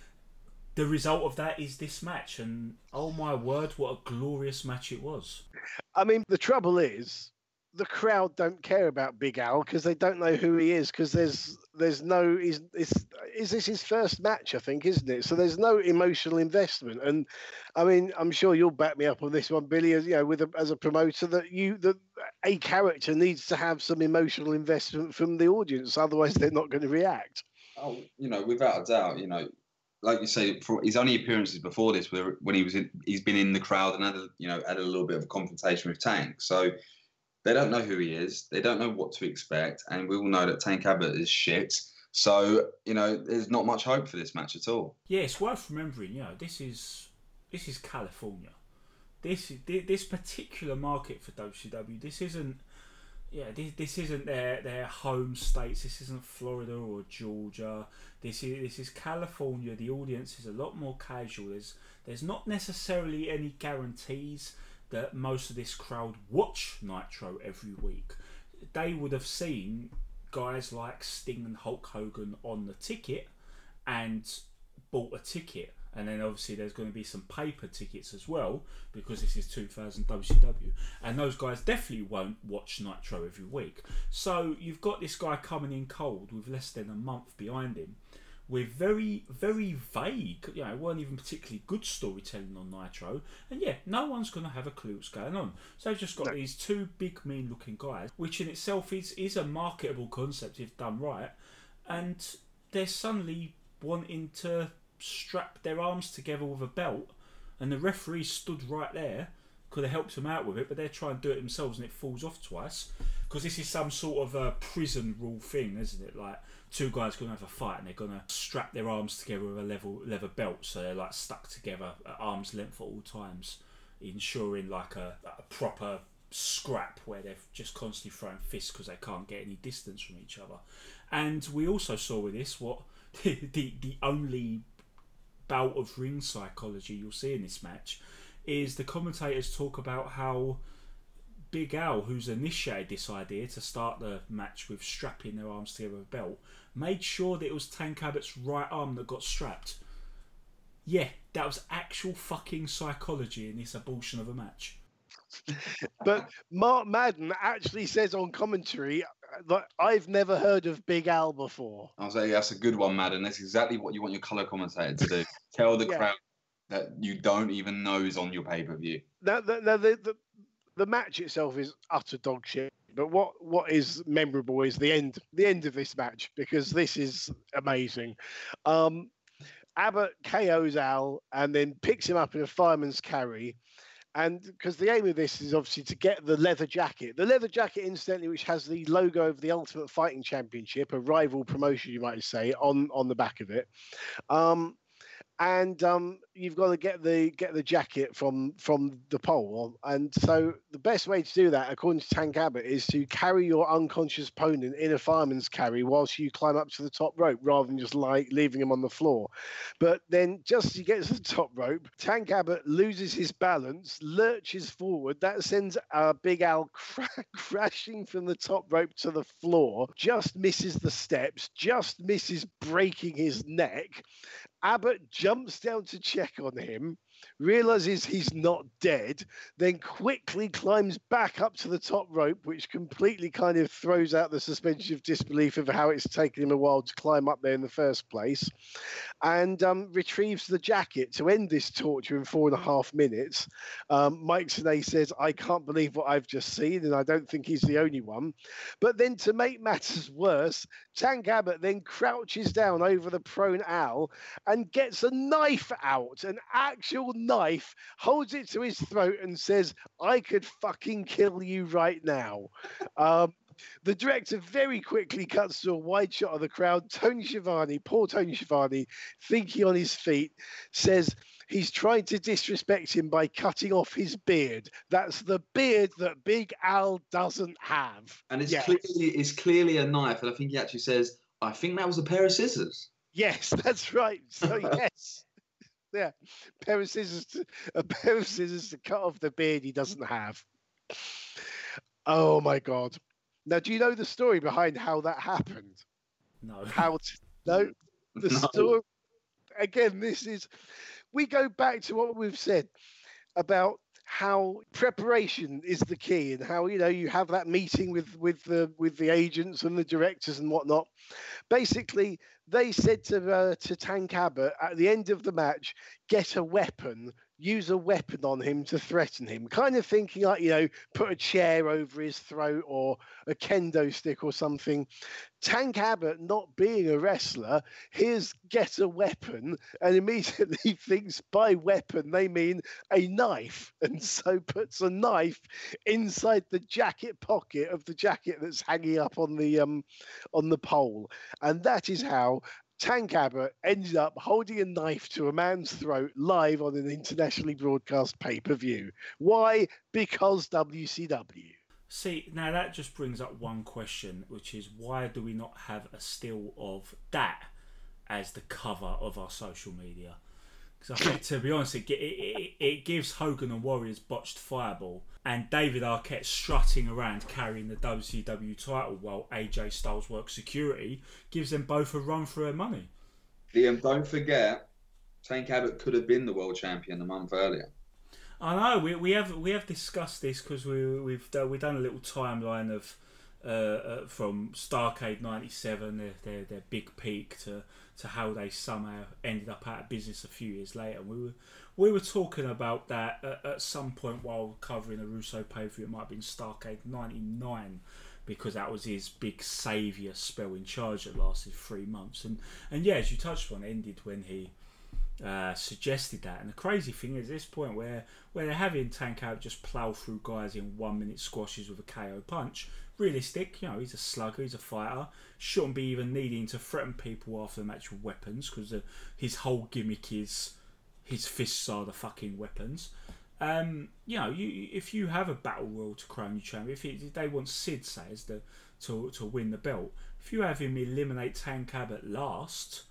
the result of that is this match. And oh my word, what a glorious match it was. I mean, the trouble is, the crowd don't care about Big Al because they don't know who he is, because there's there's no is is is this his first match, I think, isn't it? So there's no emotional investment. And I mean, I'm sure you'll back me up on this one, Billy, as you know, with a, as a promoter, that you that a character needs to have some emotional investment from the audience, otherwise they're not going to react. Oh, you know, without a doubt, you know, like you say, for his only appearances before this, were when he was in, he's been in the crowd and had a, you know had a little bit of a confrontation with Tank. So they don't know who he is. They don't know what to expect. And we all know that Tank Abbott is shit. So, you know, there's not much hope for this match at all. Yeah, it's worth remembering, you know, this is this is California. This this particular market for W C W, this isn't yeah, this, this isn't their, their home states. This isn't Florida or Georgia. This is this is California. The audience is a lot more casual. There's there's not necessarily any guarantees that most of this crowd watch Nitro every week. They would have seen guys like Sting and Hulk Hogan on the ticket and bought a ticket. And then obviously there's going to be some paper tickets as well, because this is two thousand W C W. And those guys definitely won't watch Nitro every week. So you've got this guy coming in cold with less than a month behind him, with very, very vague, you know, it weren't even particularly good storytelling on Nitro. And yeah, no one's going to have a clue what's going on. So they've just got no. these two big, mean-looking guys, which in itself is, is a marketable concept if done right. And they're suddenly wanting to strap their arms together with a belt, and the referee stood right there, could have helped them out with it, but they're trying to do it themselves and it falls off twice, because this is some sort of a prison rule thing, isn't it? Like, two guys going to have a fight and they're going to strap their arms together with a level leather belt, so they're like stuck together at arm's length at all times, ensuring like a, a proper scrap where they're just constantly throwing fists because they can't get any distance from each other. And we also saw with this what the the, the only bout of ring psychology you'll see in this match is the commentators talk about how Big Al, who's initiated this idea to start the match with strapping their arms together with a belt, made sure that it was Tank Abbott's right arm that got strapped. Yeah, that was actual fucking psychology in this abortion of a match. But Mark Madden actually says on commentary that I've never heard of Big Al before. I'll say that's a good one, Madden. That's exactly what you want your colour commentator to do. Tell the Yeah. crowd that you don't even know is on your pay-per-view. Now, the, now the, the the match itself is utter dog shit. But what, what is memorable is the end the end of this match, because this is amazing. Um, Abbott K Os Al and then picks him up in a fireman's carry. And because the aim of this is obviously to get the leather jacket. The leather jacket, incidentally, which has the logo of the Ultimate Fighting Championship, a rival promotion, you might say, on, on the back of it. Um, and um, you've got to get the get the jacket from from the pole. And so the best way to do that, according to Tank Abbott, is to carry your unconscious opponent in a fireman's carry whilst you climb up to the top rope, rather than just like leaving him on the floor. But then just as he gets to the top rope, Tank Abbott loses his balance, lurches forward. That sends uh, Big Al cra- crashing from the top rope to the floor, just misses the steps, just misses breaking his neck. Abbott jumps down to check on him, realizes he's not dead, then quickly climbs back up to the top rope, which completely kind of throws out the suspension of disbelief of how it's taken him a while to climb up there in the first place, and um, retrieves the jacket to end this torture in four and a half minutes. Um, Mike Tenay says, I can't believe what I've just seen, and I don't think he's the only one. But then to make matters worse, Tank Abbott then crouches down over the prone Al and gets a knife out, an actual knife, holds it to his throat and says, I could fucking kill you right now. Um, the director very quickly cuts to a wide shot of the crowd. Tony Schiavone, poor Tony Schiavone, thinking on his feet, says he's trying to disrespect him by cutting off his beard. That's the beard that Big Al doesn't have. And it's Yes. clearly it's clearly a knife, and I think he actually says, I think that was a pair of scissors. Yes, that's right. So yes. Yeah, pair of scissors to, a pair of scissors to cut off the beard he doesn't have. Oh my God! Now, do you know the story behind how that happened? No. How? To, no, the No. story. Again, this is. We go back to what we've said about how preparation is the key, and how you know you have that meeting with with the with the agents and the directors and whatnot. Basically, they said to uh, to Tank Abbott at the end of the match, get a weapon, use a weapon on him to threaten him. Kind of thinking like, you know, put a chair over his throat or a kendo stick or something. Tank Abbott, not being a wrestler, hears get a weapon and immediately thinks by weapon they mean a knife, and so puts a knife inside the jacket pocket of the jacket that's hanging up on the um on the pole. And that is how Tank Abbott ended up holding a knife to a man's throat live on an internationally broadcast pay-per-view. Why? Because W C W. See, now that just brings up one question, which is why do we not have a still of that as the cover of our social media? Because I think, to be honest, it, it, it, it gives Hogan and Warriors botched Fireball and David Arquette strutting around carrying the W C W title while A J Styles works security, gives them both a run for their money. Liam, don't forget, Tank Abbott could have been the world champion a month earlier. I know we we have we have discussed this because we we've done, we've done a little timeline of uh, uh, from Starrcade ninety-seven, their, their their big peak, to to how they somehow ended up out of business a few years later. We were we were talking about that at, at some point while covering a Russo pay-per-view. It might have been Starrcade ninety-nine, because that was his big saviour spell in charge that lasted three months. And and yeah, as you touched on, it ended when he uh, suggested that. And the crazy thing is, this point where where they're having Tank out just plough through guys in one minute squashes with a K O punch. Realistic, you know, he's a slugger, he's a fighter. Shouldn't be even needing to threaten people after the match with weapons, because uh, his whole gimmick is his fists are the fucking weapons. Um, you know, you if you have a battle royal to crown you champion, if, it, if they want Sid, say, as the to to win the belt, if you have him eliminate Tank Abbott last,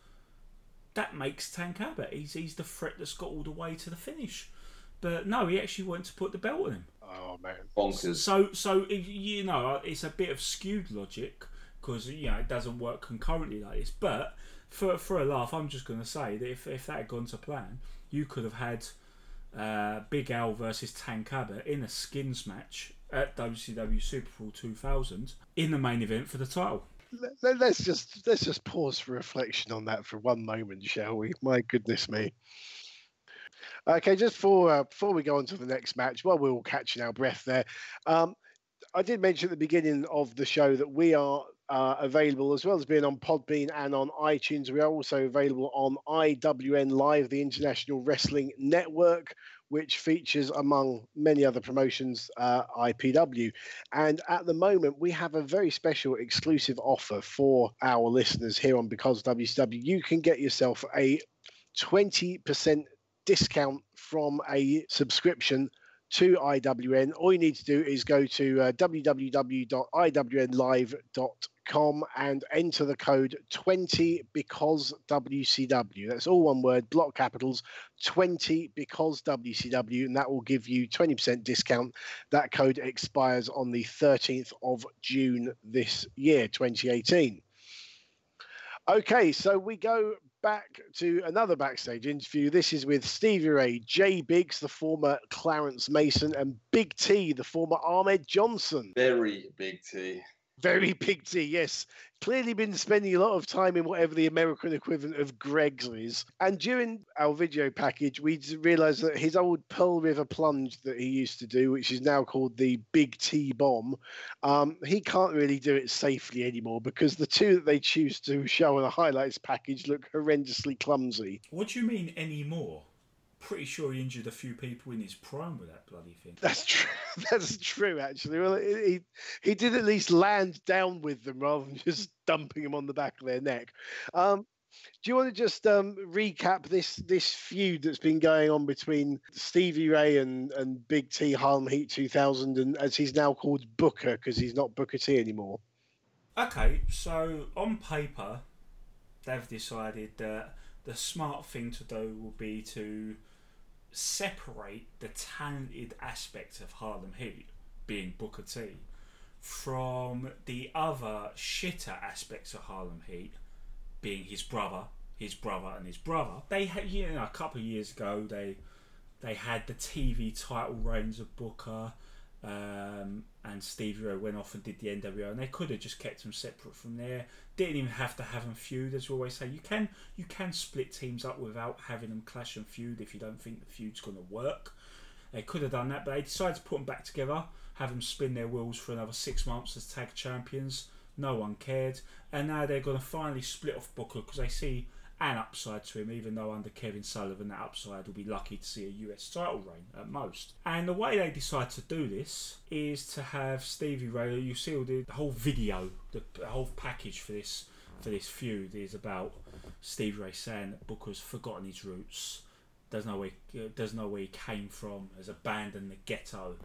that makes Tank Abbott. He's he's the threat that's got all the way to the finish. But no, he actually wanted to put the belt on him. Oh man, Bonkers. So so you know, it's a bit of skewed logic, because you know it doesn't work concurrently like this. But for for a laugh, I'm just going to say that if if that had gone to plan, you could have had uh, Big Al versus Tank Abbott in a skins match at W C W Super Bowl two thousand in the main event for the title. Let- Let's just let's just pause for reflection on that for one moment, shall we? My goodness me. Okay, just for uh, before we go on to the next match, while we're all catching our breath there, um, I did mention at the beginning of the show that we are uh, available, as well as being on Podbean and on iTunes. We are also available on I W N Live, the International Wrestling Network, which features, among many other promotions, uh, I P W. And at the moment, we have a very special exclusive offer for our listeners here on Because W C W. You can get yourself a twenty percent discount from a subscription to I W N. All you need to do is go to uh, w w w dot i w n live dot com and enter the code twenty because W C W. That's all one word, block capitals, twenty because W C W, and that will give you twenty percent discount. That code expires on the thirteenth of June this year, twenty eighteen. Okay, so we go back to another backstage interview. This is with Stevie Ray, Jay Biggs, the former Clarence Mason, and Big T, the former Ahmed Johnson. Very Big T. Very Big T, yes. Clearly been spending a lot of time in whatever the American equivalent of Greg's is. And during our video package, we realised that his old Pearl River plunge that he used to do, which is now called the Big T Bomb, um, he can't really do it safely anymore because the two that they choose to show on a highlights package look horrendously clumsy. What do you mean anymore? Pretty sure he injured a few people in his prime with that bloody thing. That's true. That's true, actually. Well, he he did at least land down with them rather than just dumping them on the back of their neck. Um, do you want to just um, recap this this feud that's been going on between Stevie Ray and, and Big T, Harlem Heat two thousand, and as he's now called Booker because he's not Booker T anymore? Okay, so on paper, they've decided that the smart thing to do will be to separate the talented aspect of Harlem Heat, being Booker T, from the other shitter aspects of Harlem Heat, being his brother, his brother, and his brother. They had, you know, a couple of years ago, they they had the T V title reigns of Booker, um, and Stevie Ray went off and did the N W O, and they could have just kept them separate from there. Didn't even have to have them feud, as we always say. You can you can split teams up without having them clash and feud if you don't think the feud's going to work. They could have done that, but they decided to put them back together, have them spin their wheels for another six months as tag champions. No one cared, and now they're going to finally split off Booker because they see an upside to him, even though under Kevin Sullivan that upside will be lucky to see a U S title reign at most. And the way they decide to do this is to have Stevie Ray. You see all the, the whole video, the, the whole package for this for this feud is about Stevie Ray saying that Booker's forgotten his roots, doesn't know where doesn't know where he came from, has abandoned the ghetto.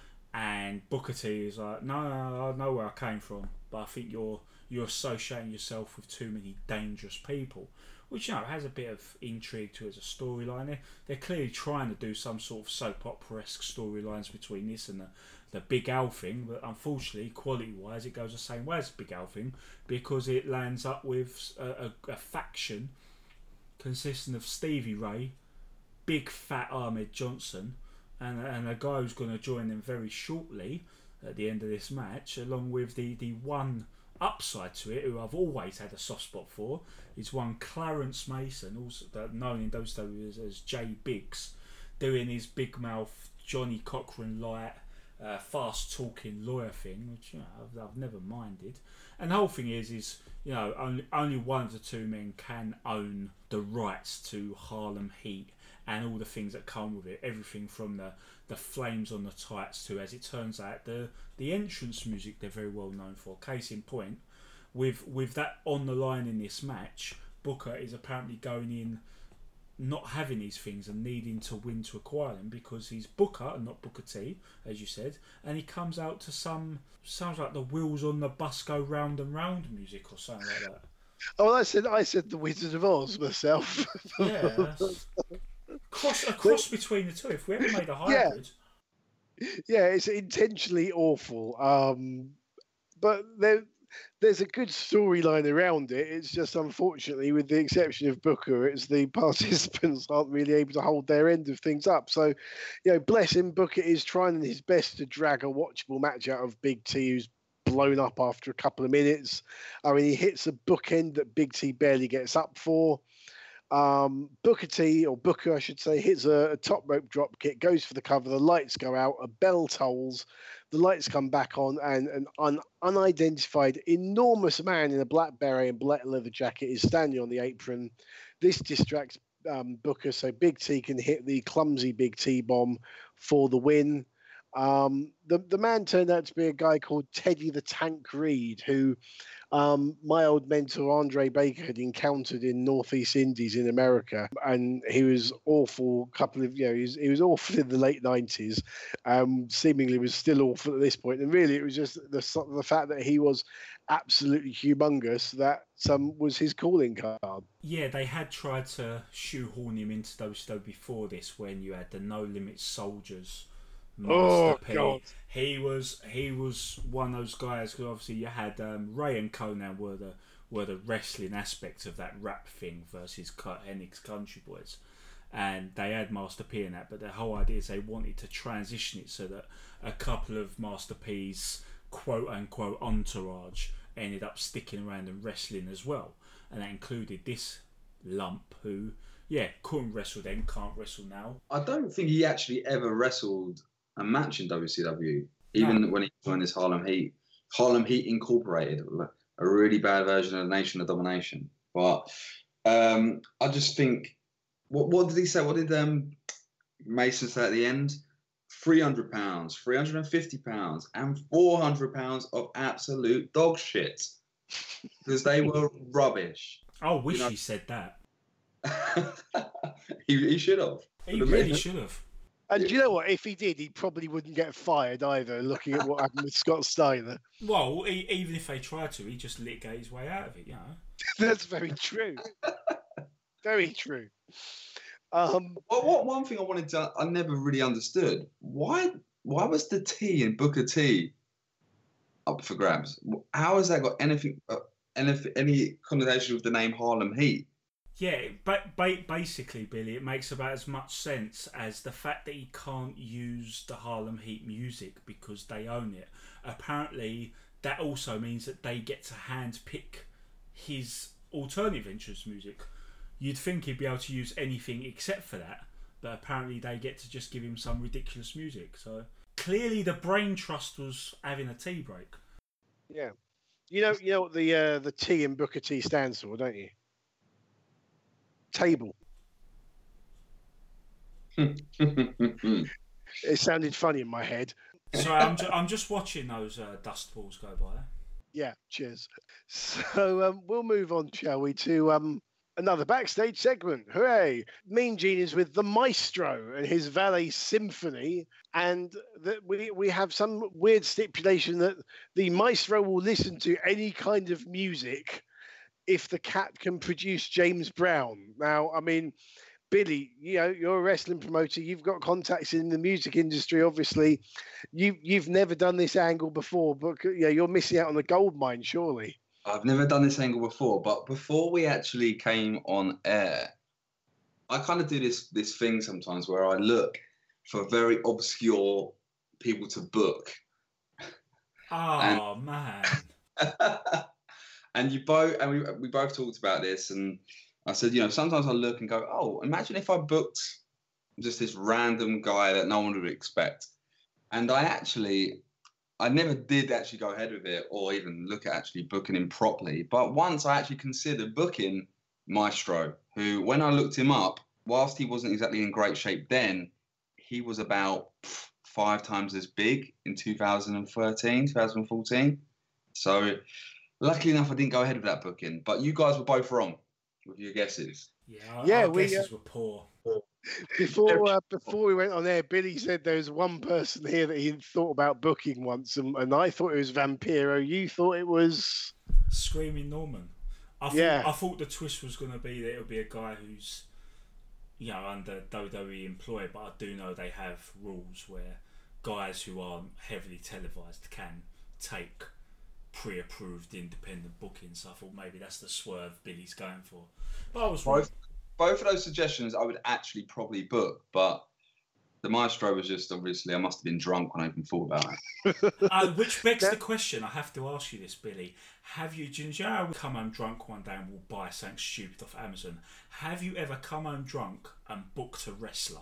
And Booker T is like, no, no, I know where I came from, but I think you're you're associating yourself with too many dangerous people. Which, you know, has a bit of intrigue to it as a storyline. They're, they're clearly trying to do some sort of soap opera-esque storylines between this and the, the Big Al thing, but unfortunately, quality-wise, it goes the same way as the Big Al thing because it lands up with a, a, a faction consisting of Stevie Ray, big fat Ahmed Johnson, and, and a guy who's going to join them very shortly at the end of this match, along with the, the one upside to it, who I've always had a soft spot for, is one Clarence Mason, also known in those days as Jay Biggs, doing his big mouth Johnny Cochran light, uh, fast talking lawyer thing, which, you know, I've, I've never minded. And the whole thing is, is you know, only only one of the two men can own the rights to Harlem Heat and all the things that come with it. Everything from the the flames on the tights to, as it turns out, the the entrance music they're very well known for. Case in point, with with that on the line in this match, Booker is apparently going in not having these things and needing to win to acquire them because he's Booker and not Booker T, as you said, and he comes out to some, sounds like the wheels on the bus go round and round music or something like that. Oh, I said I said the Wizard of Oz myself. Yeah. Cross a cross between the two. If we ever made a hybrid, yeah, yeah, it's intentionally awful. Um, but there, there's a good storyline around it. It's just unfortunately, with the exception of Booker, it's the participants aren't really able to hold their end of things up. So, you know, bless him, Booker is trying his best to drag a watchable match out of Big T, who's blown up after a couple of minutes. I mean, he hits a bookend that Big T barely gets up for. Um, Booker T, or Booker, I should say, hits a, a top rope drop kick, goes for the cover, the lights go out, a bell tolls, the lights come back on, and an un- unidentified enormous man in a black beret and black leather jacket is standing on the apron. This distracts um, Booker, so Big T can hit the clumsy Big T bomb for the win. Um, the, the man turned out to be a guy called Teddy the Tank Reed, who um, my old mentor Andre Baker had encountered in Northeast Indies in America, and he was awful. Couple of you know, he was, he was awful in the late nineties. Um, seemingly was still awful at this point, and really it was just the the fact that he was absolutely humongous that um, was his calling card. Yeah, they had tried to shoehorn him into W C W before this, when you had the No Limit Soldiers. Master Oh P. God! He was he was one of those guys who obviously you had um, Ray and Conan were the were the wrestling aspects of that rap thing versus Hennick's Country Boys, and they had Master P in that. But the whole idea is they wanted to transition it so that a couple of Master P's quote unquote entourage ended up sticking around and wrestling as well, and that included this lump who yeah couldn't wrestle then, can't wrestle now. I don't think he actually ever wrestled a match in W C W, even no. when he joined this Harlem Heat. Harlem Heat Incorporated, a really bad version of Nation of Domination. But um, I just think, what what did he say? What did um, Mason say at the end? three hundred pounds, three hundred fifty pounds, and four hundred pounds of absolute dog shit. Because they were rubbish. I wish you know? he said that. he, he should have. He really should have. And do you know what? If he did, he probably wouldn't get fired either, looking at what happened with Scott Steiner. Well, he, even if they tried to, he just litigate his way out of it, you know. That's very true. Very true. Um, well, what one thing I wanted to, I never really understood. Why why was the T in Booker T up for grabs? How has that got anything, uh, any, any connotation with the name Harlem Heat? Yeah, but basically, Billy, it makes about as much sense as the fact that he can't use the Harlem Heat music because they own it. Apparently, that also means that they get to handpick his alternative interest music. You'd think he'd be able to use anything except for that, but apparently they get to just give him some ridiculous music. So clearly, the Brain Trust was having a tea break. Yeah, you know, you know what the uh, the T in Booker T stands for, don't you? Table. It sounded funny in my head. Sorry, I'm, ju- I'm just watching those uh, dust balls go by. Yeah, cheers. So um, we'll move on, shall we, to um, another backstage segment. Hooray! Mean Gene is with the Maestro and his valet Symphony, and that we we have some weird stipulation that the Maestro will listen to any kind of music if the cat can produce James Brown. Now, I mean, Billy, you know, you're a wrestling promoter. You've got contacts in the music industry, obviously. You, you've never done this angle before, but you know, you're missing out on the gold mine, surely. I've never done this angle before, but before we actually came on air, I kind of do this this thing sometimes where I look for very obscure people to book. Oh, and... man. And you both, and we we both talked about this, and I said, you know, sometimes I look and go, oh, imagine if I booked just this random guy that no one would expect. And I actually, I never did actually go ahead with it or even look at actually booking him properly. But once I actually considered booking Maestro, who, when I looked him up, whilst he wasn't exactly in great shape then, he was about five times as big in two thousand thirteen, two thousand fourteen. So luckily enough, I didn't go ahead with that booking, but you guys were both wrong with your guesses. Yeah, our, yeah our we, guesses uh, were poor. Before uh, before we went on air, Billy said there was one person here that he thought about booking once, and, and I thought it was Vampiro. You thought it was Screaming Norman. I thought, yeah. I thought the twist was going to be that it would be a guy who's, you know, under W W E employed, but I do know they have rules where guys who aren't heavily televised can take pre-approved independent booking. So I thought maybe that's the swerve Billy's going for. But I was both, right. both of those suggestions I would actually probably book, but the Maestro was just obviously I must have been drunk when I even thought about it. uh, which begs the question. I have to ask you this, Billy. Have you, do you know how we come home drunk one day and we'll buy something stupid off Amazon? Have you ever come home drunk and booked a wrestler?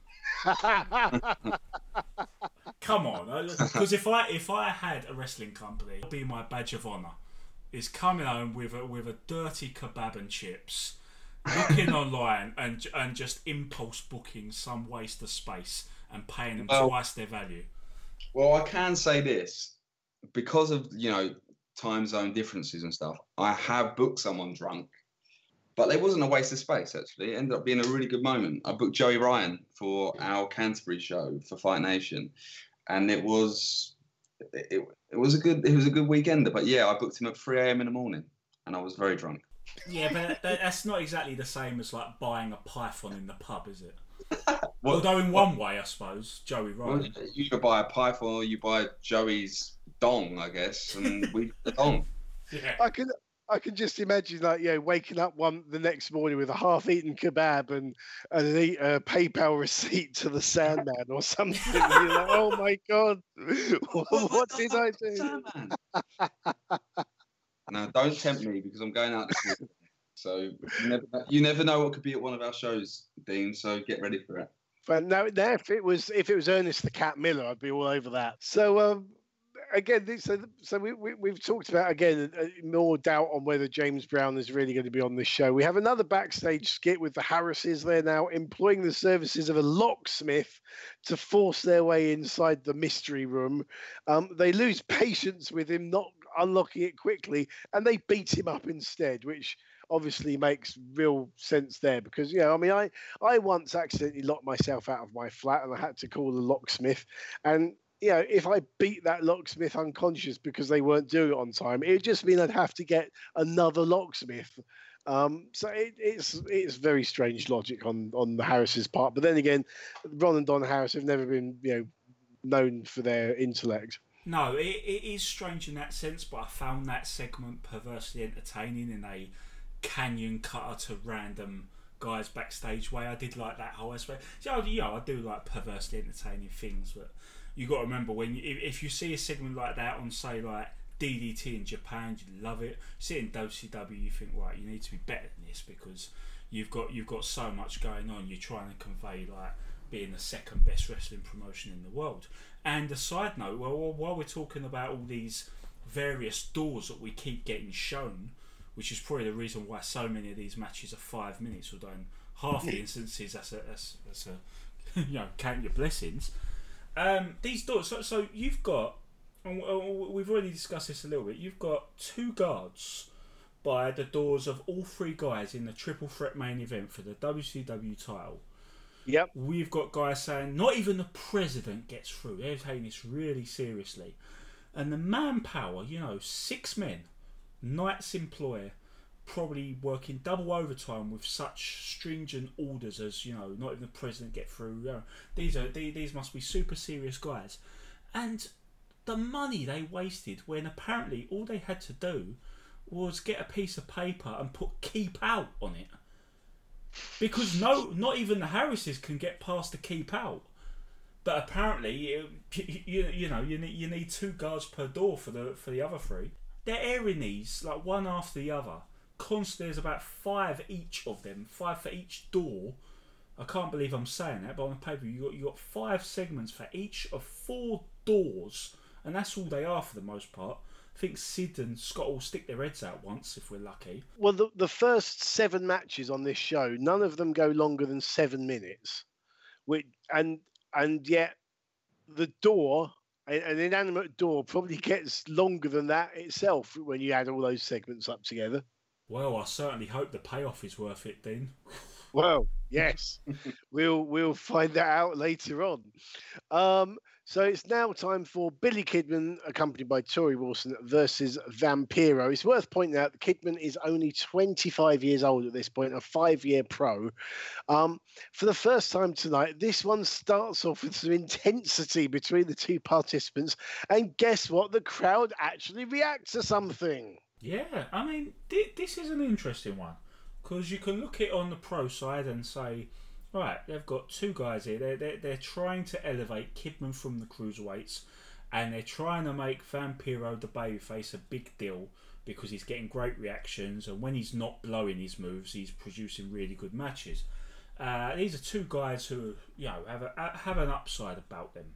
Come on, because if I if I had a wrestling company, it'd be my badge of honour. Is coming home with a with a dirty kebab and chips, looking online and and just impulse booking some waste of space and paying them well, twice their value. Well, I can say this because of you know time zone differences and stuff. I have booked someone drunk. But it wasn't a waste of space, actually. It ended up being a really good moment. I booked Joey Ryan for our Canterbury show for Fight Nation, and it was it, it was a good it was a good weekender. But yeah, I booked him at three a.m. in the morning, and I was very drunk. Yeah, but that, that's not exactly the same as like buying a python in the pub, is it? Well, Although in one way, I suppose, Joey Ryan. Well, you either buy a python or you buy Joey's dong, I guess, and we the dong. Yeah. I can I can just imagine, like, you know, waking up one the next morning with a half-eaten kebab and, and a uh, PayPal receipt to the Sandman or something. You're like, oh my god, what, what did I do? No, don't tempt me because I'm going out this week. So you never, you never know what could be at one of our shows, Dean. So get ready for it. But no, now if it was if it was Ernest the Cat Miller, I'd be all over that. So. Um, Again, this, so so we, we we've talked about again more doubt on whether James Brown is really going to be on this show. We have another backstage skit with the Harrises. They're now employing the services of a locksmith to force their way inside the mystery room. Um, they lose patience with him not unlocking it quickly, and they beat him up instead, which obviously makes real sense there because, you know, I mean, I I once accidentally locked myself out of my flat and I had to call the locksmith, and you know, if I beat that locksmith unconscious because they weren't doing it on time, it would just mean I'd have to get another locksmith. Um, so it, it's it's very strange logic on, on the Harris's part. But then again, Ron and Don Harris have never been, you know, known for their intellect. No, it, it is strange in that sense, but I found that segment perversely entertaining in a canyon cutter to random guys backstage way. I did like that whole aspect. So, you know, I do like perversely entertaining things, but you got to remember when you, if you see a segment like that on, say, like D D T in Japan, you love it. See it in W C W, you think, right, you need to be better than this because you've got you've got so much going on. You're trying to convey like being the second best wrestling promotion in the world. And a side note, well, while we're talking about all these various doors that we keep getting shown, which is probably the reason why so many of these matches are five minutes, although in half the instances that's a that's, that's a you know, count your blessings. Um, these doors, so, so you've got, and we've already discussed this a little bit, you've got two guards by the doors of all three guys in the triple threat main event for the W C W title. Yep. We've got guys saying not even the president gets through. They're taking this really seriously. And the manpower, you know, six men, Knight's employer, probably working double overtime with such stringent orders as, you know, not even the president get through. You know, these are these must be super serious guys, and the money they wasted when apparently all they had to do was get a piece of paper and put "keep out" on it, because no, not even the Harrises can get past the "keep out." But apparently, you you, you know you need you need two guards per door for the for the other three. They're airing these like one after the other. Constantly, there's about five each of them, five for each door. I can't believe I'm saying that, but on the paper you got you got five segments for each of four doors, and that's all they are for the most part. I think Sid and Scott will stick their heads out once if we're lucky. Well, the the first seven matches on this show, none of them go longer than seven minutes, which and and yet the door, an inanimate door, probably gets longer than that itself when you add all those segments up together. Well, I certainly hope the payoff is worth it, Dean. Well, yes, we'll we'll find that out later on. Um, So it's now time for Billy Kidman, accompanied by Tori Wilson, versus Vampiro. It's worth pointing out that Kidman is only twenty-five years old at this point, a five-year pro. Um, for the first time tonight, this one starts off with some intensity between the two participants. And guess what? The crowd actually reacts to something. Yeah, I mean, th- this is an interesting one. Because you can look at it on the pro side and say, right, they've got two guys here. They're, they're, they're trying to elevate Kidman from the cruiserweights, and they're trying to make Vampiro the babyface a big deal because he's getting great reactions, and when he's not blowing his moves, he's producing really good matches. Uh, these are two guys who, you know, have a, have an upside about them,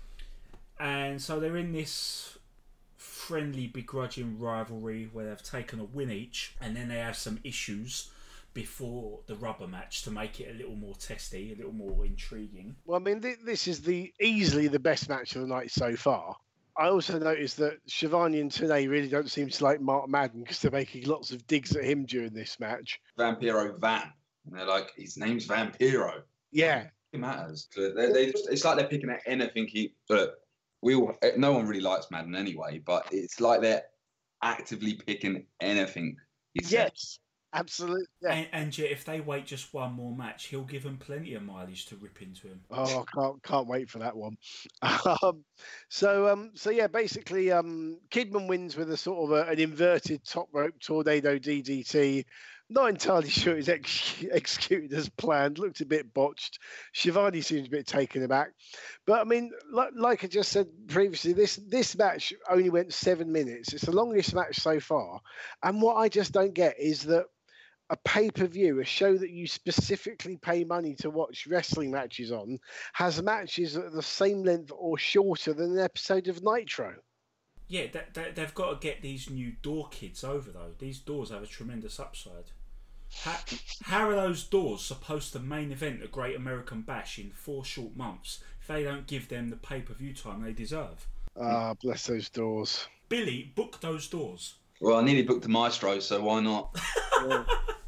and so they're in this friendly, begrudging rivalry where they've taken a win each, and then they have some issues before the rubber match to make it a little more testy, a little more intriguing. Well, I mean, th- this is the easily the best match of the night so far. I also noticed that Shivani and Tenay really don't seem to like Mark Madden because they're making lots of digs at him during this match. Vampiro Van. And they're like, his name's Vampiro. Yeah. It matters. They, they just, it's like they're picking at anything. He, look, we all, no one really likes Madden anyway, but it's like they're actively picking anything he says. Yes. Absolutely. Yeah. And, and yet, if they wait just one more match, he'll give them plenty of mileage to rip into him. Oh, I can't can't wait for that one. Um, so um, so yeah, basically, um, Kidman wins with a sort of a, an inverted top rope tornado D D T. Not entirely sure it's ex- executed as planned. Looked a bit botched. Shivani seems a bit taken aback. But I mean, like, like I just said previously, this this match only went seven minutes. It's the longest match so far. And what I just don't get is that a pay-per-view, a show that you specifically pay money to watch wrestling matches on, has matches that are the same length or shorter than an episode of Nitro. Yeah, they, they, they've got to get these new door kids over, though. These doors have a tremendous upside. How, how are those doors supposed to main event a Great American Bash in four short months if they don't give them the pay-per-view time they deserve? Ah, bless those doors. Billy, book those doors. Well, I nearly booked a Maestro, so why not? Yeah.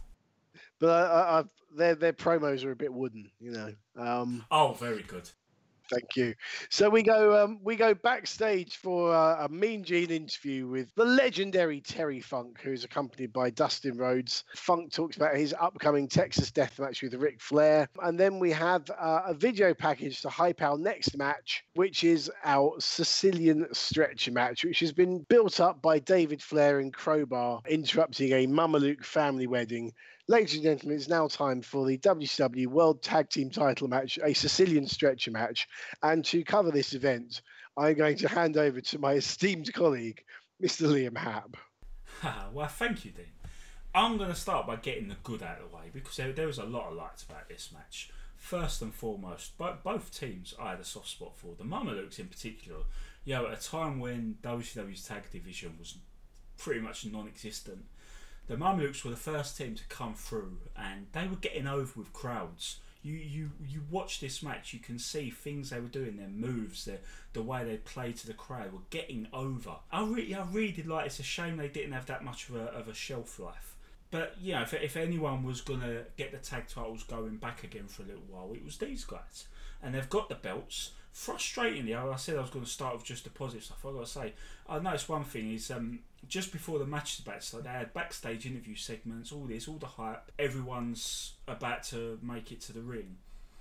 But I, I, I've, their their promos are a bit wooden, you know. Um, oh, very good. Thank you. So we go um, we go backstage for uh, a Mean Gene interview with the legendary Terry Funk, who's accompanied by Dustin Rhodes. Funk talks about his upcoming Texas Death Match with Ric Flair. And then we have uh, a video package to hype our next match, which is our Sicilian Stretcher match, which has been built up by David Flair and Crowbar interrupting a Mamaluke family wedding. Ladies and gentlemen, it's now time for the W C W World Tag Team title match, a Sicilian Stretcher match. And to cover this event, I'm going to hand over to my esteemed colleague, Mister Liam Habb. Well, thank you, Dean. I'm going to start by getting the good out of the way because there, there was a lot of lights about this match. First and foremost, bo- both teams I had a soft spot for. The Mamalukes in particular, you know, at a time when W C W's tag division was pretty much non-existent, the Mamalukes were the first team to come through, and they were getting over with crowds. You you you watch this match, you can see things they were doing, their moves, their, the way they played to the crowd were getting over. I really, I really did like. It's a shame they didn't have that much of a of a shelf life. But you know, if if anyone was gonna get the tag titles going back again for a little while, it was these guys, and they've got the belts. Frustratingly, I said I was going to start with just the positive stuff. I've got to say, I noticed one thing is um, just before the match is about to start, they had backstage interview segments, all this, all the hype. Everyone's about to make it to the ring,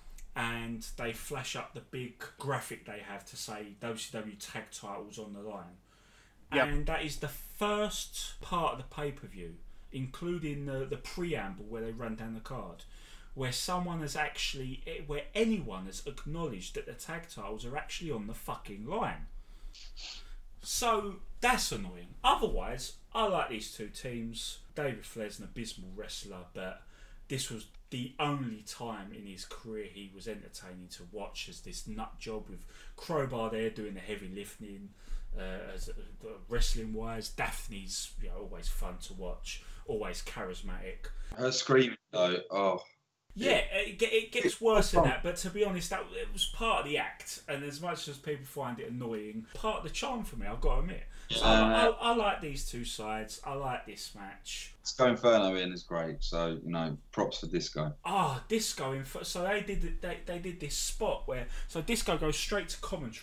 and they flash up the big graphic they have to say W C W tag titles on the line. Yep. And that is the first part of the pay-per-view, including the, the preamble where they run down the card, where someone has actually, where anyone has acknowledged that the tag titles are actually on the fucking line. So that's annoying. Otherwise, I like these two teams. David Flair's an abysmal wrestler, but this was the only time in his career he was entertaining to watch as this nut job with Crowbar there doing the heavy lifting. Uh, as uh, wrestling wise, Daphne's, you know, always fun to watch, always charismatic. Her screaming though, oh. Yeah, it, it gets worse than that, but to be honest, that it was part of the act, and as much as people find it annoying, part of the charm for me, I've got to admit. So uh, I, I, I like these two sides, I like this match. Disco Inferno in is great, so, you know, props for Disco. Ah, oh, Disco Inferno, so they did they, they did this spot where, so Disco goes straight to commentary,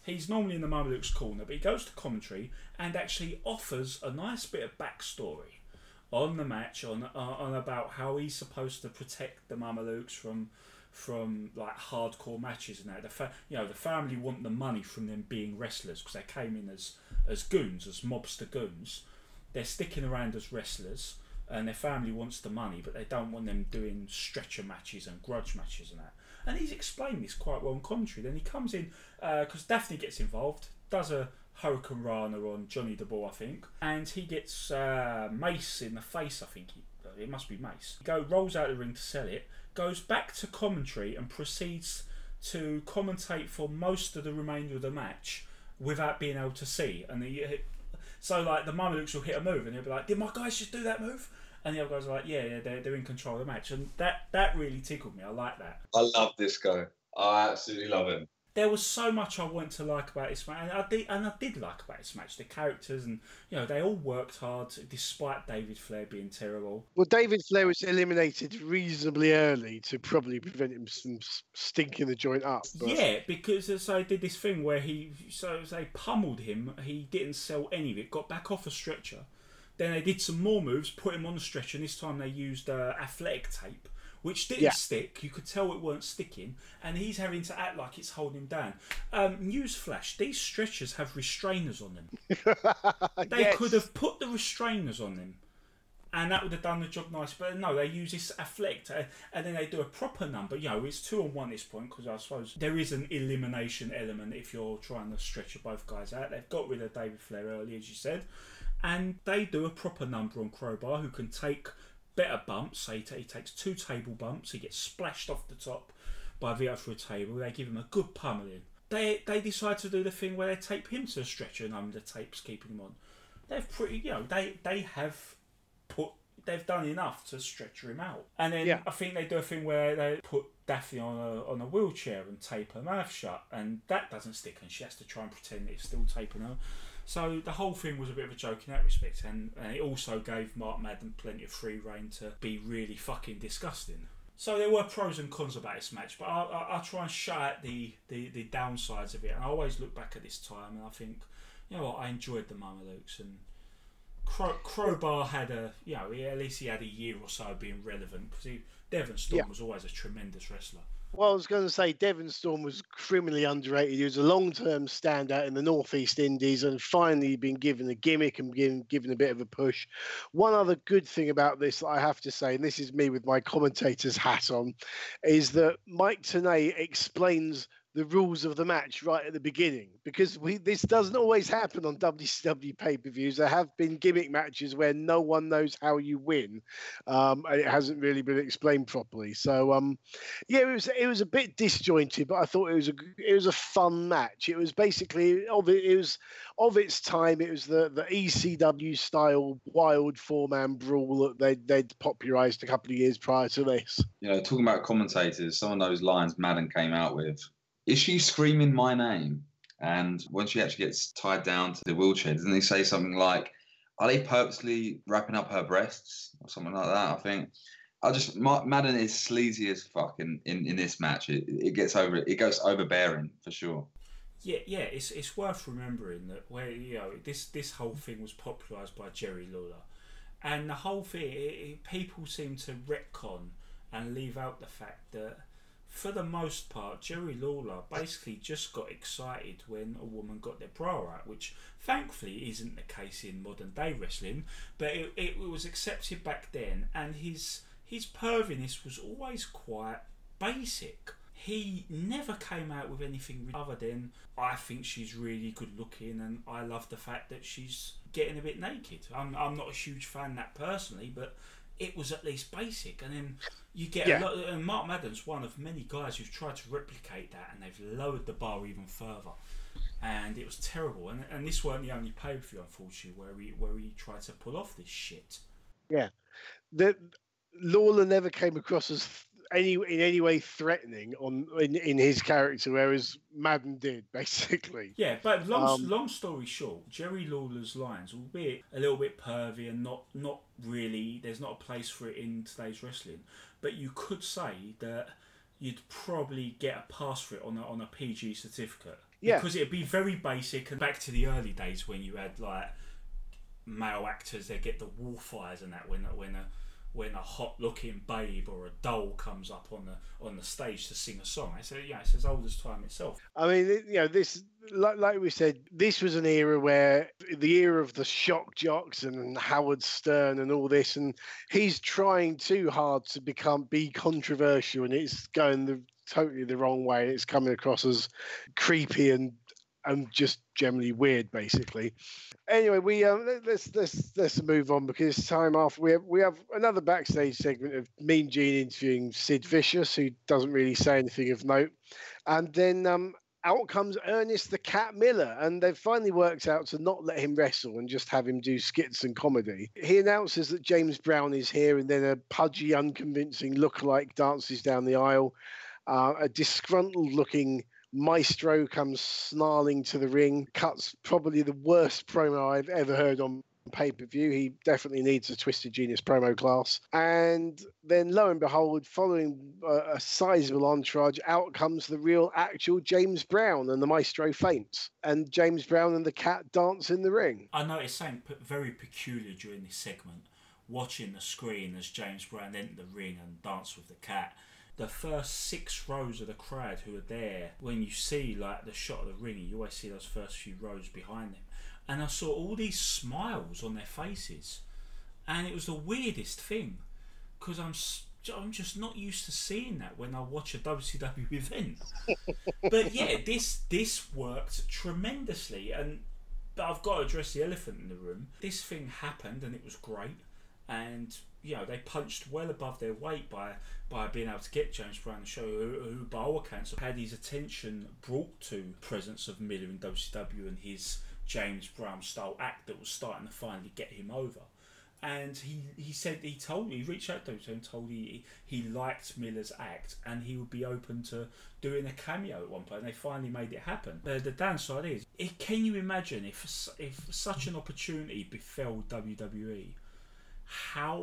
He's normally in the Mamelukes corner, but he goes to commentary and actually offers a nice bit of backstory on the match, on uh, on about how he's supposed to protect the Mamelukes from from like hardcore matches and that. The fa- you know the family want the money from them being wrestlers because they came in as as goons, as mobster goons. They're sticking around as wrestlers, and their family wants the money, but they don't want them doing stretcher matches and grudge matches and that. And he's explained this quite well in commentary. Then he comes in because uh, Daphne gets involved, does a Hurricane Rana on Johnny the Bull, I think, and he gets uh, Mace in the face. I think he, it must be Mace. He go rolls out of the ring to sell it, goes back to commentary, and proceeds to commentate for most of the remainder of the match without being able to see. And the, so, like, the Mamelukes will hit a move, and he'll be like, "Did my guys just do that move?" And the other guys are like, yeah, yeah, they're, they're in control of the match. And that, that really tickled me. I like that. I love this guy. I absolutely love him. There was so much I wanted to like about this match. And I did, and I did like about this match. The characters, and, you know, they all worked hard despite David Flair being terrible. Well, David Flair was eliminated reasonably early to probably prevent him from stinking the joint up. But... Yeah, because uh, so they did this thing where he, so they pummeled him. He didn't sell any of it, got back off a stretcher. Then they did some more moves, put him on the stretcher, and this time they used uh, athletic tape, which didn't yeah. stick. You could tell it weren't sticking, and he's having to act like it's holding him down. Um, newsflash, these stretchers have restrainers on them. They yes. could have put the restrainers on them, and that would have done the job nice. But no, they use this athletic tape, and then they do a proper number. You know, it's two on one at this point, because I suppose there is an elimination element if you're trying to stretcher both guys out. They've got rid of David Flair early, as you said. And they do a proper number on Crowbar, who can take better bumps. So he, t- he takes two table bumps. He gets splashed off the top by Vito through a table. They give him a good pummeling. They they decide to do the thing where they tape him to a stretcher and um, the tape's keeping him on. They've pretty, you know, they, they have put, they've done enough to stretcher him out. And then yeah. I think they do a thing where they put Daphne on a on a wheelchair and tape her mouth shut, and that doesn't stick, and she has to try and pretend that it's still taping her. So the whole thing was a bit of a joke in that respect, and, and it also gave Mark Madden plenty of free rein to be really fucking disgusting. So there were pros and cons about this match, but I, I, I'll try and shut out the, the, the downsides of it. And I always look back at this time and I think, you know what, I enjoyed the Mamelukes, and Crow, Crowbar had a, you know, at least he had a year or so being relevant, because Devon Storm yeah. was always a tremendous wrestler. Well, I was going to say Devon Storm was criminally underrated. He was a long-term standout in the Northeast Indies and finally been given a gimmick and given, given a bit of a push. One other good thing about this that I have to say, and this is me with my commentator's hat on, is that Mike Tenay explains the rules of the match right at the beginning, because we this doesn't always happen on W C W pay-per-views. There have been gimmick matches where no one knows how you win, um, and it hasn't really been explained properly. So, um, yeah, it was it was a bit disjointed, but I thought it was a it was a fun match. It was basically of it, it was of its time. It was the the E C W style wild four-man brawl that they they'd popularized a couple of years prior to this. You know, talking about commentators, some of those lines Madden came out with. Is she screaming my name? And when she actually gets tied down to the wheelchair, doesn't he say something like, are they purposely wrapping up her breasts? Or something like that, I think. I just, Madden is sleazy as fuck in, in, in this match. It, it gets over, it goes overbearing for sure. Yeah, yeah, it's it's worth remembering that where you know this this whole thing was popularised by Jerry Lawler, and the whole thing it, it, people seem to retcon and leave out the fact that, for the most part, Jerry Lawler basically just got excited when a woman got their bra out, which thankfully isn't the case in modern day wrestling, but it, it was accepted back then, and his his perviness was always quite basic. He never came out with anything other than, I think she's really good looking and I love the fact that she's getting a bit naked. I'm, I'm not a huge fan of that personally, but it was at least basic. And then you get yeah. a lot, and Mark Madden's one of many guys who've tried to replicate that, and they've lowered the bar even further, and it was terrible. And and this weren't the only pay-per-view, unfortunately, where he where he tried to pull off this shit. Yeah, the Lawler never came across as any in any way threatening on in, in his character, whereas Madden did, basically. Yeah, but long um, long story short, Jerry Lawler's lines, albeit a little bit pervy and not not really, there's not a place for it in today's wrestling, but you could say that you'd probably get a pass for it on a, on a P G certificate. Yeah. Because it'd be very basic, and back to the early days when you had like male actors, they get the wolf eyes and that when when a when a hot looking babe or a doll comes up on the on the stage to sing a song. I said, yeah, it's as old as time itself. I mean, you know, this like, like we said, this was an era where the era of the shock jocks and Howard Stern and all this, and he's trying too hard to become be controversial, and it's going the totally the wrong way. It's coming across as creepy and and just generally weird, basically. Anyway, we um, let's let's let's move on because it's time after we have we have another backstage segment of Mean Gene interviewing Sid Vicious, who doesn't really say anything of note, and then um, out comes Ernest the Cat Miller, and they've finally worked out to not let him wrestle and just have him do skits and comedy. He announces that James Brown is here, and then a pudgy, unconvincing lookalike dances down the aisle. Uh, a disgruntled-looking Maestro comes snarling to the ring, cuts probably the worst promo I've ever heard on pay-per-view. He definitely needs a Twisted Genius promo class. And then, lo and behold, following a, a sizable entourage, out comes the real, actual James Brown, and the Maestro faints. And James Brown and the Cat dance in the ring. I noticed something very peculiar during this segment, watching the screen as James Brown entered the ring and danced with the Cat. The first six rows of the crowd who are there, when you see like the shot of the ring, you always see those first few rows behind them. And I saw all these smiles on their faces. And it was the weirdest thing. Because I'm, I'm just not used to seeing that when I watch a W C W event. But yeah, this this worked tremendously. And but I've got to address the elephant in the room. This thing happened and it was great. And you know, they punched well above their weight by by being able to get James Brown to show who, who by all accounts had his attention brought to the presence of Miller in W C W and his James Brown style act that was starting to finally get him over. And he, he said he told me he reached out to him and told he he liked Miller's act and he would be open to doing a cameo at one point. And they finally made it happen. Uh, the downside is, it, can you imagine if if such an opportunity befell W W E? How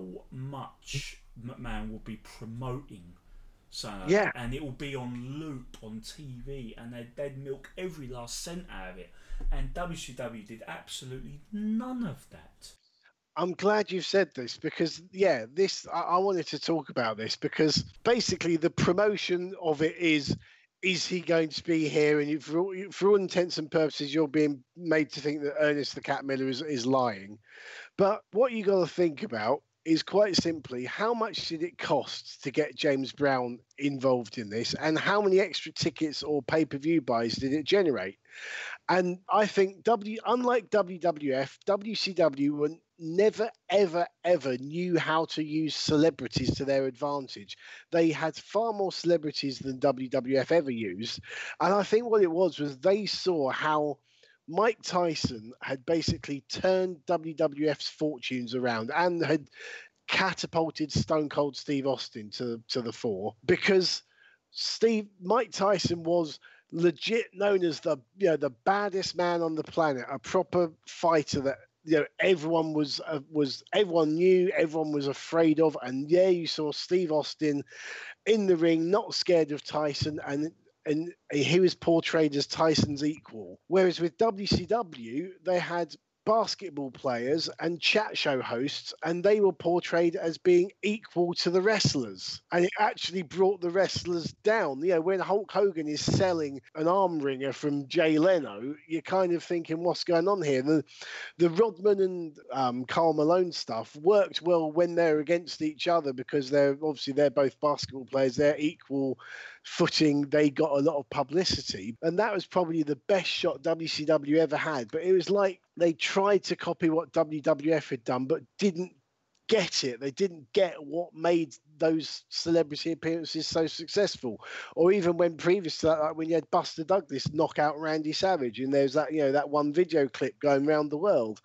much McMahon will be promoting something, yeah, and it will be on loop on T V, and they'd, they'd milk every last cent out of it. And W C W did absolutely none of that. I'm glad you've said this because, yeah, this I, I wanted to talk about this because basically the promotion of it is, is he going to be here? And you, for, all, for all intents and purposes, you're being made to think that Ernest the Cat Miller is, is lying. But what you got to think about is quite simply, how much did it cost to get James Brown involved in this? And how many extra tickets or pay-per-view buys did it generate? And I think, W, unlike W W F, W C W were never, ever, ever knew how to use celebrities to their advantage. They had far more celebrities than W W F ever used. And I think what it was was they saw how Mike Tyson had basically turned W W F's fortunes around and had catapulted Stone Cold Steve Austin to, to the fore because Steve Mike Tyson was legit known as the you know the baddest man on the planet, a proper fighter that you know everyone was uh, was everyone knew, everyone was afraid of, and yeah, you saw Steve Austin in the ring, not scared of Tyson, and and he was portrayed as Tyson's equal. Whereas with W C W, they had basketball players and chat show hosts, and they were portrayed as being equal to the wrestlers. And it actually brought the wrestlers down. You know, when Hulk Hogan is selling an arm wringer from Jay Leno, you're kind of thinking, what's going on here? The, the Rodman and um, Karl Malone stuff worked well when they're against each other because they're obviously they're both basketball players. They're equal footing. They got a lot of publicity, and that was probably the best shot W C W ever had. But it was like they tried to copy what W W F had done, but didn't get it. They didn't get what made those celebrity appearances so successful. Or even when previous to that, like when you had Buster Douglas knock out Randy Savage, and there's that, you know, that one video clip going around the world.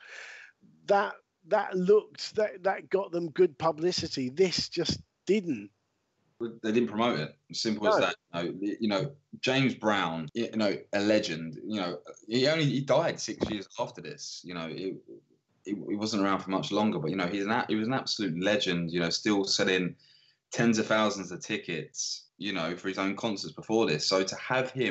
That that looked that that got them good publicity. This just didn't. They didn't promote it. Simple No. as that. You know, you know, James Brown, you know, a legend. You know, he only he died six years after this. You know, it, it, it wasn't around for much longer. But you know, he's an he was an absolute legend. You know, still selling tens of thousands of tickets. You know, for his own concerts before this. So to have him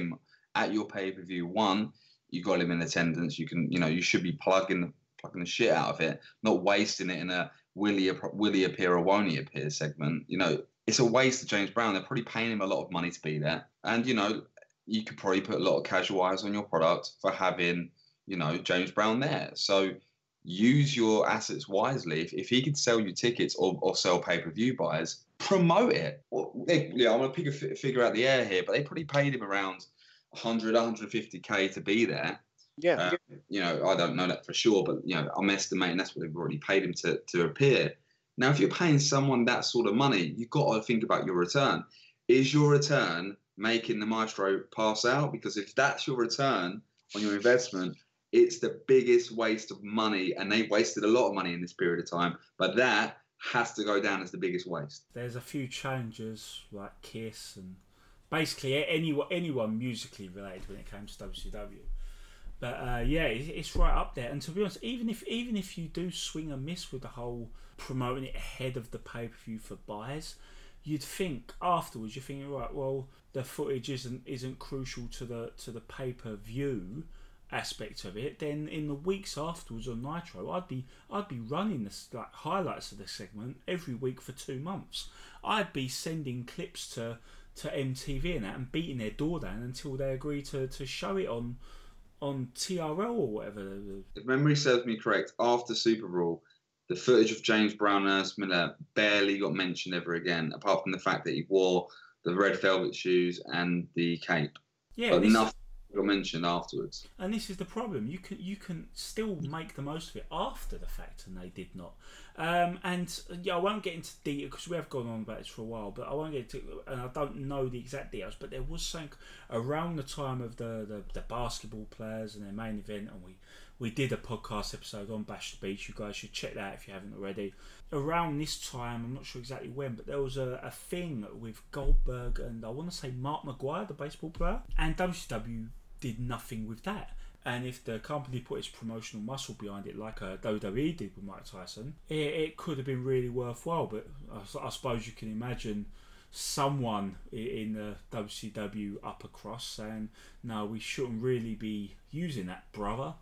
at your pay-per-view. One, you got him in attendance. You can, you know, you should be plugging plugging the shit out of it, not wasting it in a will he, will he appear or won't he appear segment. You know, it's a waste of James Brown. They're probably paying him a lot of money to be there. And, you know, you could probably put a lot of casual eyes on your product for having, you know, James Brown there. So use your assets wisely. If, if he could sell you tickets or, or sell pay-per-view buys, promote it. Well, they, yeah, I'm going to pick a f- figure out the air here, but they probably paid him around one hundred, one hundred fifty K to be there. Yeah. Uh, you know, I don't know that for sure, but, you know, I'm estimating that's what they've already paid him to, to appear. Now, if you're paying someone that sort of money, you've got to think about your return. Is your return making the Maestro pass out? Because if that's your return on your investment, it's the biggest waste of money, and they wasted a lot of money in this period of time, but that has to go down as the biggest waste. There's a few challengers like Kiss and basically anyone, anyone musically related when it comes to W C W. But uh, yeah, it's right up there. And to be honest, even if even if you do swing and miss with the whole promoting it ahead of the pay-per-view for buys, you'd think afterwards, you're thinking, right, well, the footage isn't isn't crucial to the to the pay-per-view aspect of it. Then in the weeks afterwards on Nitro, I'd be I'd be running this like highlights of the segment every week for two months. I'd be sending clips to to M T V and that and beating their door down until they agree to, to show it on on T R L or whatever. If memory serves me correct, after Super Bowl, the footage of James Brown and Ernest Miller barely got mentioned ever again, apart from the fact that he wore the red velvet shoes and the cape. Yeah, but this, nothing got mentioned afterwards. And this is the problem. You can you can still make the most of it after the fact, and they did not. Um, and yeah, I won't get into detail because we have gone on about this for a while, but I won't get into, and I don't know the exact details, but there was something around the time of the, the, the basketball players and their main event, and we, we did a podcast episode on Bash the Beach. You guys should check that out if you haven't already. Around this time, I'm not sure exactly when, but there was a, a thing with Goldberg and I want to say Mark McGuire, the baseball player, and W C W did nothing with that. And if the company put its promotional muscle behind it, like uh, W W E did with Mike Tyson, it, it could have been really worthwhile. But I, I suppose you can imagine someone in the W C W upper cross saying, no, we shouldn't really be using that, brother.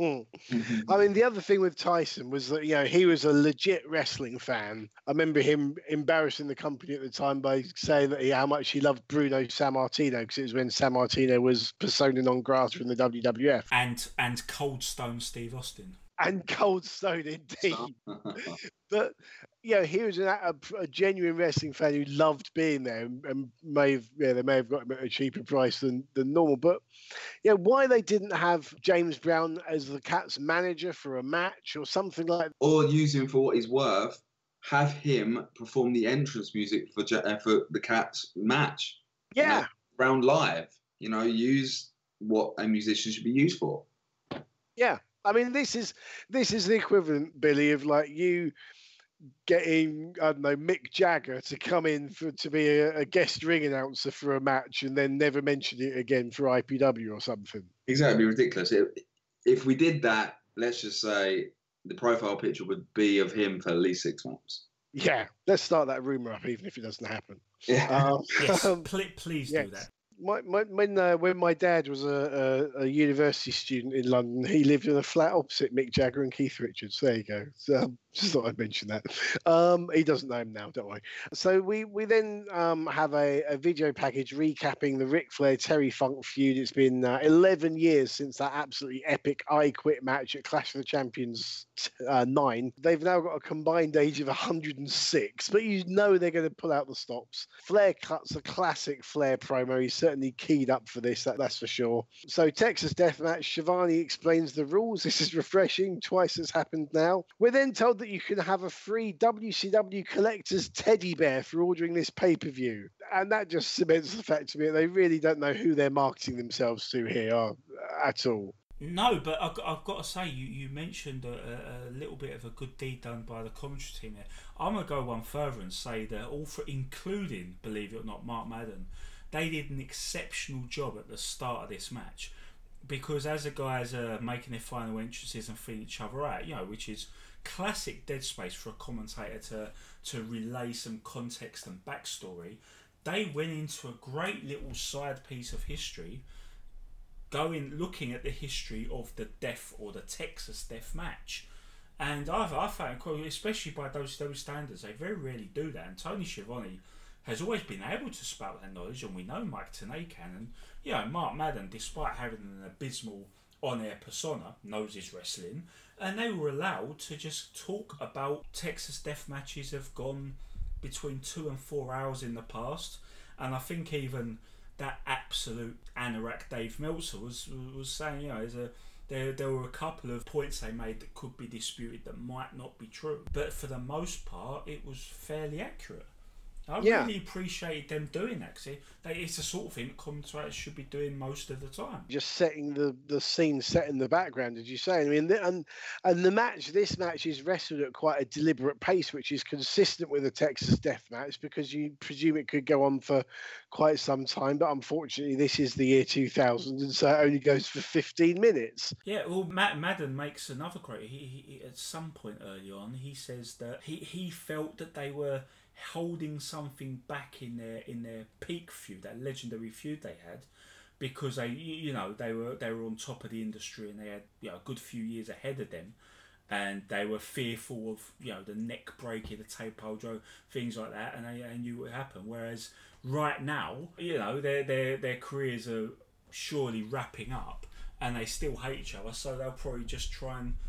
I mean, the other thing with Tyson was that, you know, he was a legit wrestling fan. I remember him embarrassing the company at the time by saying that he, how much he loved Bruno Sammartino, because it was when Sammartino was persona non grata in the W W F. And, and Cold Stone Steve Austin. And Cold Stone, indeed. But, you know, he was an, a, a genuine wrestling fan who loved being there and, and may have, yeah, they may have got him at a cheaper price than, than normal. But, yeah, you know, why they didn't have James Brown as the Cats manager for a match or something like that. Or use him for what he's worth, have him perform the entrance music for, for the Cats match. Yeah. You know, Brown live. You know, use what a musician should be used for. Yeah. I mean, this is this is the equivalent, Billy, of like you getting, I don't know, Mick Jagger to come in for to be a, a guest ring announcer for a match and then never mention it again for I P W or something. Exactly, ridiculous. If, if we did that, let's just say the profile picture would be of him for at least six months. Yeah, let's start that rumor up, even if it doesn't happen. Yeah. Um, yes, please, please yes. do that. My, my, when uh, when my dad was a, a, a university student in London, he lived in a flat opposite Mick Jagger and Keith Richards. There you go. So um, just thought I'd mention that. Um, he doesn't know him now, don't worry. So we we then um, have a, a video package recapping the Ric Flair Terry Funk feud. It's been uh, eleven years since that absolutely epic I Quit match at Clash of the Champions uh, nine. They've now got a combined age of one hundred six, but you know they're going to pull out the stops. Flair cuts a classic Flair promo. He's certainly keyed up for this, that, that's for sure. So Texas Deathmatch, Shivani explains the rules. This is refreshing. Twice has happened now. We're then told that you can have a free W C W Collector's teddy bear for ordering this pay-per-view. And that just cements the fact to me that they really don't know who they're marketing themselves to here uh, at all. No, but I've, I've got to say, you, you mentioned a, a little bit of a good deed done by the commentary team there. I'm going to go one further and say that all for, including, believe it or not, Mark Madden, they did an exceptional job at the start of this match, because as the guys are making their final entrances and feeling each other out, you know, which is classic Dead Space for a commentator to to relay some context and backstory, they went into a great little side piece of history going looking at the history of the death or the Texas death match. And I've I found, especially by those those standards, they very rarely do that. And Tony Schiavone has always been able to spout that knowledge, and we know Mike Tenay can. And you know, Mark Madden, despite having an abysmal on-air persona, knows his wrestling, and they were allowed to just talk about Texas death matches have gone between two and four hours in the past. And I think even that absolute anorak Dave Meltzer was was saying, you know, there's a There, there were a couple of points they made that could be disputed that might not be true. But for the most part, it was fairly accurate. I yeah. really appreciated them doing that, because it's the sort of thing that commentators should be doing most of the time. Just setting the, the scene set in the background, as you say. I mean, the, and and the match, this match is wrestled at quite a deliberate pace, which is consistent with a Texas death match, because you presume it could go on for quite some time. But unfortunately, this is the year two thousand, and so it only goes for fifteen minutes. Yeah, well, Matt Madden makes another quote. He, he at some point early on, he says that he, he felt that they were holding something back in their in their peak feud, that legendary feud they had, because they you know they were they were on top of the industry, and they had, you know, a good few years ahead of them, and they were fearful of, you know, the neck breaking, the tape pole drive, things like that, and they, they knew what would happen. Whereas right now, you know, their their their careers are surely wrapping up, and they still hate each other, so they'll probably just try and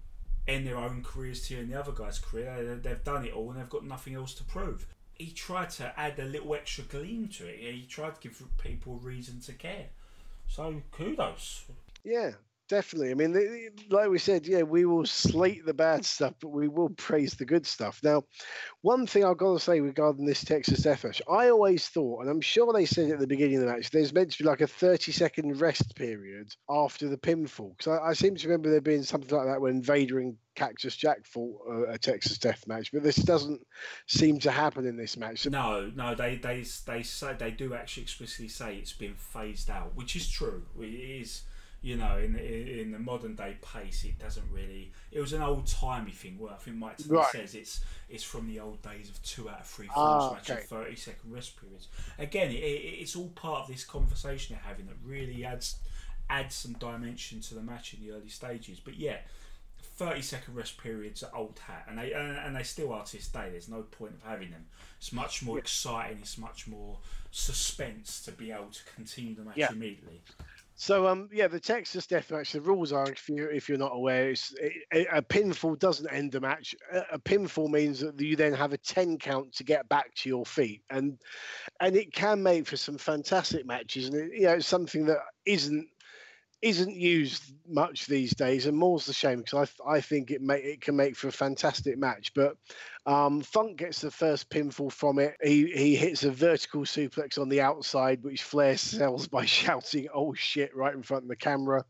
end their own careers to in the other guy's career. They've done it all and they've got nothing else to prove. He tried to add a little extra gleam to it. He tried to give people a reason to care. So kudos. Yeah, definitely. I mean, like we said, yeah, we will slate the bad stuff, but we will praise the good stuff. Now, one thing I've got to say regarding this Texas Death Match, I always thought, and I'm sure they said at the beginning of the match, there's meant to be like a thirty second rest period after the pinfall. Because I, I seem to remember there being something like that when Vader and Cactus Jack fought a, a Texas Death Match, but this doesn't seem to happen in this match. No, no, they they they say they do actually explicitly say it's been phased out, which is true. It is. You know, in the, in the modern day pace, it doesn't really. It was an old timey thing. Well, I think Mike right. says it's it's from the old days of two out of three falls ah, match okay. and thirty second rest periods. Again, it, it, it's all part of this conversation they're having that really adds adds some dimension to the match in the early stages. But yeah, thirty second rest periods are old hat, and they and, and they still are to this day. There's no point of having them. It's much more yeah. exciting. It's much more suspense to be able to continue the match yeah. immediately. So um yeah, the Texas Death Match. The rules are, if you if you're not aware, it's, it, a pinfall doesn't end the match. A, a pinfall means that you then have a ten count to get back to your feet, and and it can make for some fantastic matches. And it, you know, it's something that isn't isn't used much these days, and more's the shame, because I I think it may it can make for a fantastic match. But um, Funk gets the first pinfall from it. He he hits a vertical suplex on the outside, which Flair sells by shouting "Oh shit" right in front of the camera.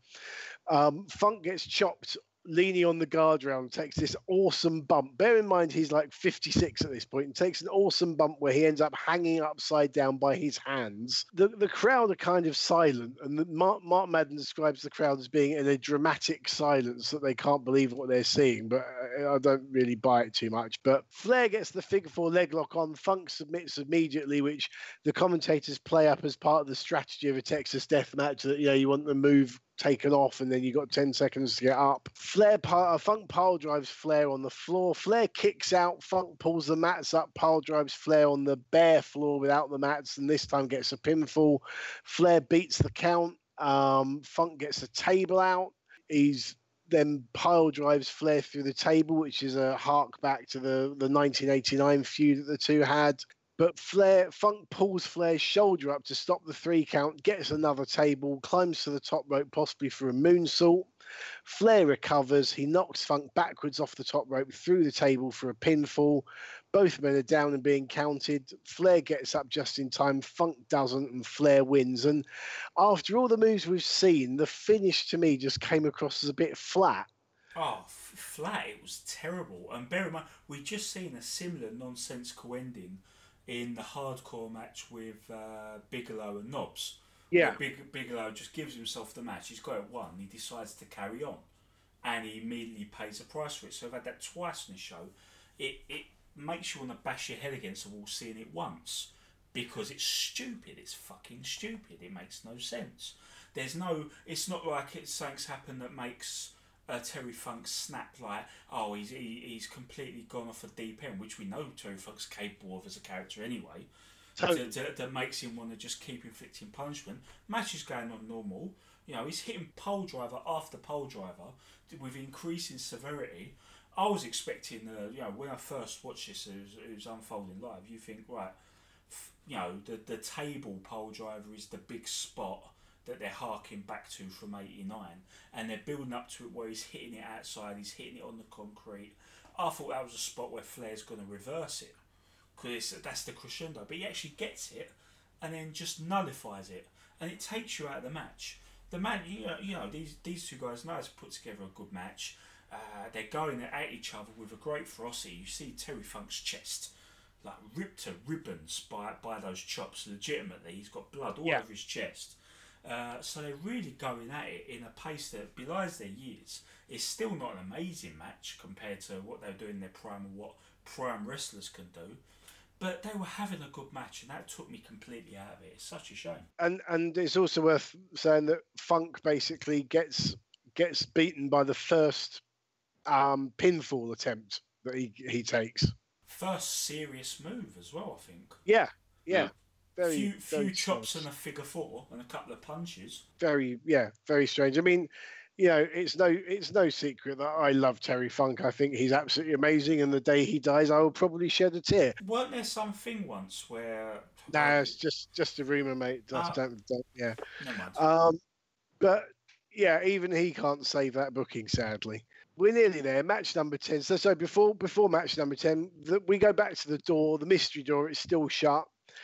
Um, Funk gets chopped leaning on the guardrail and takes this awesome bump. Bear in mind he's like fifty-six at this point, and takes an awesome bump where he ends up hanging upside down by his hands. The the crowd are kind of silent, and the, Mark, Mark Madden describes the crowd as being in a dramatic silence that they can't believe what they're seeing, but I don't really buy it too much. But Flair gets the figure four leg lock on. Funk submits immediately, which the commentators play up as part of the strategy of a Texas Death Match, that, you know, you want the move taken off and then you got ten seconds to get up. Flair uh, Funk pile drives Flair on the floor. Flair kicks out. Funk pulls the mats up, pile drives Flair on the bare floor without the mats, and this time gets a pinfall. Flair beats the count. Um, Funk gets a table out. He's then pile drives Flair through the table, which is a hark back to the, the nineteen eighty-nine feud that the two had. But Flair, Funk pulls Flair's shoulder up to stop the three count, gets another table, climbs to the top rope, possibly for a moonsault. Flair recovers. He knocks Funk backwards off the top rope through the table for a pinfall. Both men are down and being counted. Flair gets up just in time. Funk doesn't, and Flair wins. And after all the moves we've seen, the finish to me just came across as a bit flat. Oh, f- flat. It was terrible. And bear in mind, we've just seen a similar nonsensical ending in the hardcore match with uh, Bigelow and Knobbs. Yeah. Big, Bigelow just gives himself the match. He's got it won. He decides to carry on. And he immediately pays the price for it. So I've had that twice in the show. It it makes you want to bash your head against the wall seeing it once. Because it's stupid. It's fucking stupid. It makes no sense. There's no. It's not like it's something's happened that makes uh, Terry Funk snap like, oh, he's he, he's completely gone off a deep end, which we know Terry Funk's capable of as a character anyway. Totally. That, that makes him want to just keep inflicting punishment. Match is going on normal. You know, he's hitting pole driver after pole driver with increasing severity. I was expecting, uh, you know, when I first watched this, it was, it was unfolding live. You think, right, f- you know, the the table pole driver is the big spot that they're harking back to from eighty-nine, and they're building up to it where he's hitting it outside, he's hitting it on the concrete. I thought that was a spot where Flair's going to reverse it, because that's the crescendo. But he actually gets it, and then just nullifies it, and it takes you out of the match. The man, you know, you know these these two guys know how to put together a good match. Uh, they're going at each other with a great ferocity. You see Terry Funk's chest like ripped to ribbons by by those chops. Legitimately, he's got blood all Yeah. over his chest. Uh, so they're really going at it in a pace that belies their years. It's still not an amazing match compared to what they're doing in their prime and what prime wrestlers can do. But they were having a good match, and that took me completely out of it. It's such a shame. And and it's also worth saying that Funk basically gets gets beaten by the first um, pinfall attempt that he he takes. First serious move as well, I think. Yeah, yeah. Very, few very few chops strange. and a figure four and a couple of punches. Very, yeah, very strange. I mean, you know, it's no it's no secret that I love Terry Funk. I think he's absolutely amazing, and the day he dies, I will probably shed a tear. Weren't there something once where? Nah, it's just just a rumor, mate. Just Ah. don't, don't, yeah. Never mind. Um, but yeah, even he can't save that booking, sadly. We're nearly there. Match number ten. So, so before before match number ten, the, we go back to the door. The mystery door. It's still shut.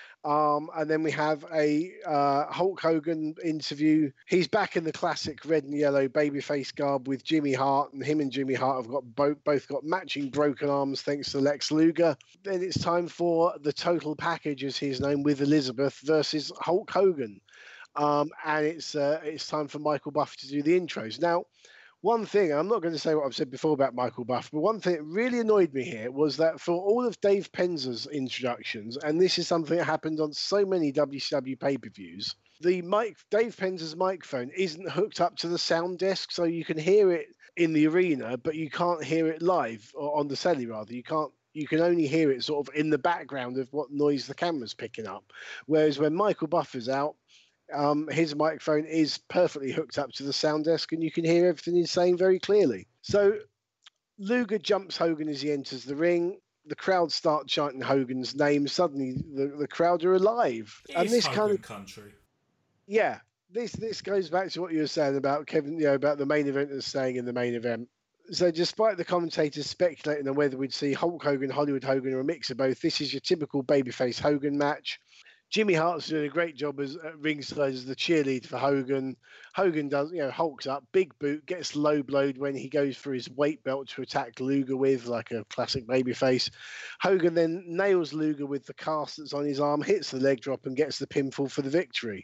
Um, and then we have a uh, Hulk Hogan interview. He's back in the classic red and yellow babyface garb with Jimmy Hart, and him and Jimmy Hart have got both both got matching broken arms thanks to Lex Luger. Then it's time for the total package, as he's known, with Elizabeth versus Hulk Hogan, um, and it's uh, it's time for Michael Buff to do the intros now. One thing, I'm not going to say what I've said before about Michael Buff, but one thing that really annoyed me here was that for all of Dave Penzer's introductions, and this is something that happened on so many W C W pay-per-views, the mic, Dave Penzer's microphone isn't hooked up to the sound desk, so you can hear it in the arena, but you can't hear it live, or on the celly rather. You can't. You can only hear it sort of in the background of what noise the camera's picking up. Whereas when Michael Buff is out, Um, his microphone is perfectly hooked up to the sound desk, and you can hear everything he's saying very clearly. So Luger jumps Hogan as he enters the ring. The crowd start chanting Hogan's name. Suddenly, the, the crowd are alive. It and is this Hogan kind of country. yeah, this this goes back to what you were saying about Kevin, you know, about the main event and staying in the main event. So despite the commentators speculating on whether we'd see Hulk Hogan, Hollywood Hogan, or a mix of both, this is your typical babyface Hogan match. Jimmy Hart's doing a great job as at ringside as the cheerleader for Hogan. Hogan does, you know, hulks up, big boot, gets low blowed when he goes for his weight belt to attack Luger with, like a classic babyface. Hogan then nails Luger with the cast that's on his arm, hits the leg drop, and gets the pinfall for the victory.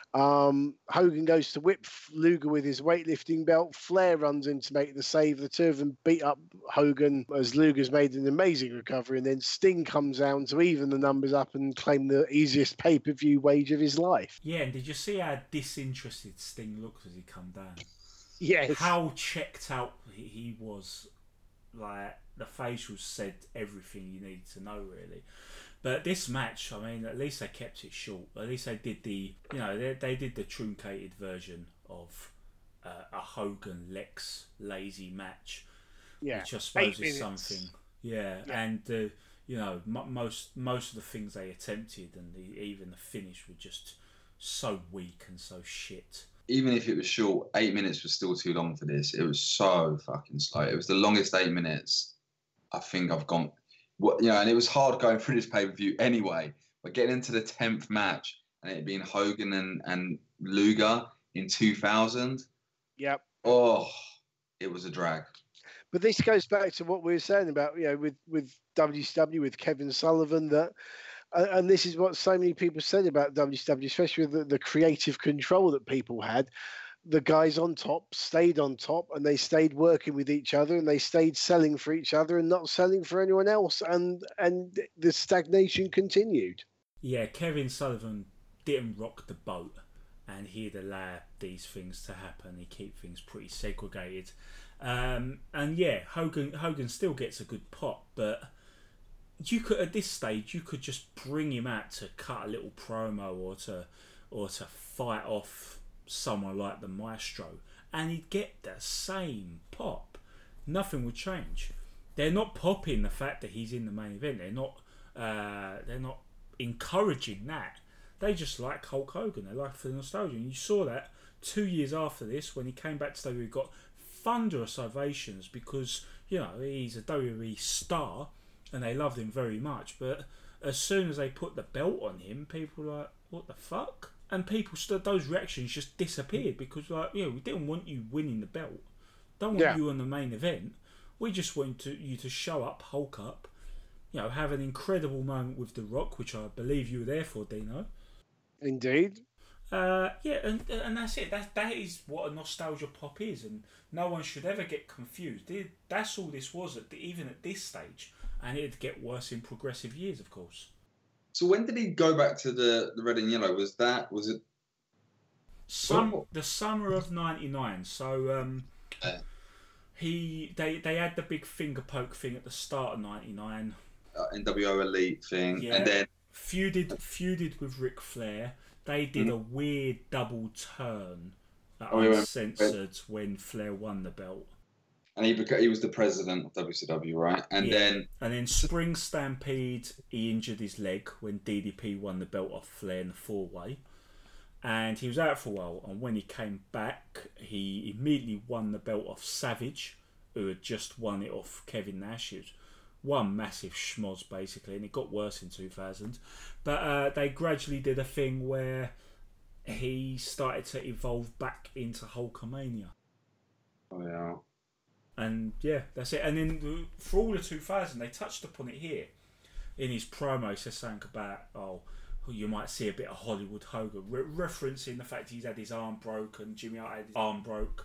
Um, Hogan goes to whip Luger with his weightlifting belt. Flair runs in to make the save. The two of them beat up Hogan as Luger's made an amazing recovery, and then Sting comes down to even the numbers up and claim the easiest pay-per-view wage of his life. Yeah, and did you see how disinterested Sting looked as he come down? Yes. How checked out he, he was. Like, the facials said everything you needed to know, really. But this match, I mean, at least they kept it short. At least they did the, you know, they, they did the truncated version of uh, a Hogan Lex lazy match, Yeah. which I suppose Eight is minutes. something. Yeah, Yeah. and uh, you know, m- most most of the things they attempted and the, even the finish were just so weak and so shit. Even if it was short, eight minutes was still too long for this. It was so fucking slow. It was the longest eight minutes I think I've gone. What, you know, and it was hard going through this pay-per-view anyway. But getting into the tenth match and it being Hogan and, and Luger in two thousand, Yep. oh, it was a drag. But this goes back to what we were saying about, you know, with, with W C W, with Kevin Sullivan, that, uh, and this is what so many people said about W C W, especially with the, the creative control that people had. The guys on top stayed on top, and they stayed working with each other, and they stayed selling for each other and not selling for anyone else, and and the stagnation continued. Yeah, Kevin Sullivan didn't rock the boat, and he'd allow these things to happen. He'd keep things pretty segregated. Um, and yeah, Hogan Hogan still gets a good pop, but you could at this stage you could just bring him out to cut a little promo or to or to fight off someone like the Maestro, and he'd get the same pop. Nothing would change. They're not popping the fact that he's in the main event. They're not. Uh, they're not encouraging that. They just like Hulk Hogan. They like the nostalgia, and you saw that two years after this when he came back to W W E, got thunderous ovations because you know he's a W W E star and they loved him very much. But as soon as they put the belt on him, people were like, "What the fuck?" And people stood. Those reactions just disappeared because, like, yeah, we didn't want you winning the belt. Don't want Yeah. you on the main event. We just want to, you to show up, Hulk up, you know, have an incredible moment with The Rock, which I believe you were there for, Dino. Indeed. Uh, yeah, and and that's it. That that is what a nostalgia pop is, and no one should ever get confused. It- That's all this was, at the, even at this stage, and it'd get worse in progressive years, of course. So when did he go back to the, the red and yellow? Was that was it? Some Well- the summer of ninety-nine. So um, Yeah. he they they had the big finger poke thing at the start of ninety-nine. Uh, N W O Elite thing, Yeah. and then feuded feuded with Ric Flair. They did Mhm. a weird double turn at Oh, he went- Uncensored when Flair won the belt. and he beca- he was the president of W C W, right? And Yeah. then And then Spring Stampede, he injured his leg when D D P won the belt off Flair in the four-way. And he was out for a while. And when he came back, he immediately won the belt off Savage, who had just won it off Kevin Nash. It was one massive schmoz, basically. And it got worse in two thousand. But uh, they gradually did a thing where he started to evolve back into Hulkamania. oh yeah, And yeah, that's it. And then for all of two thousand, they touched upon it here in his promo. He says something about, oh, you might see a bit of Hollywood Hogan, re- referencing the fact he's had his arm broken, Jimmy Hart had his arm broke,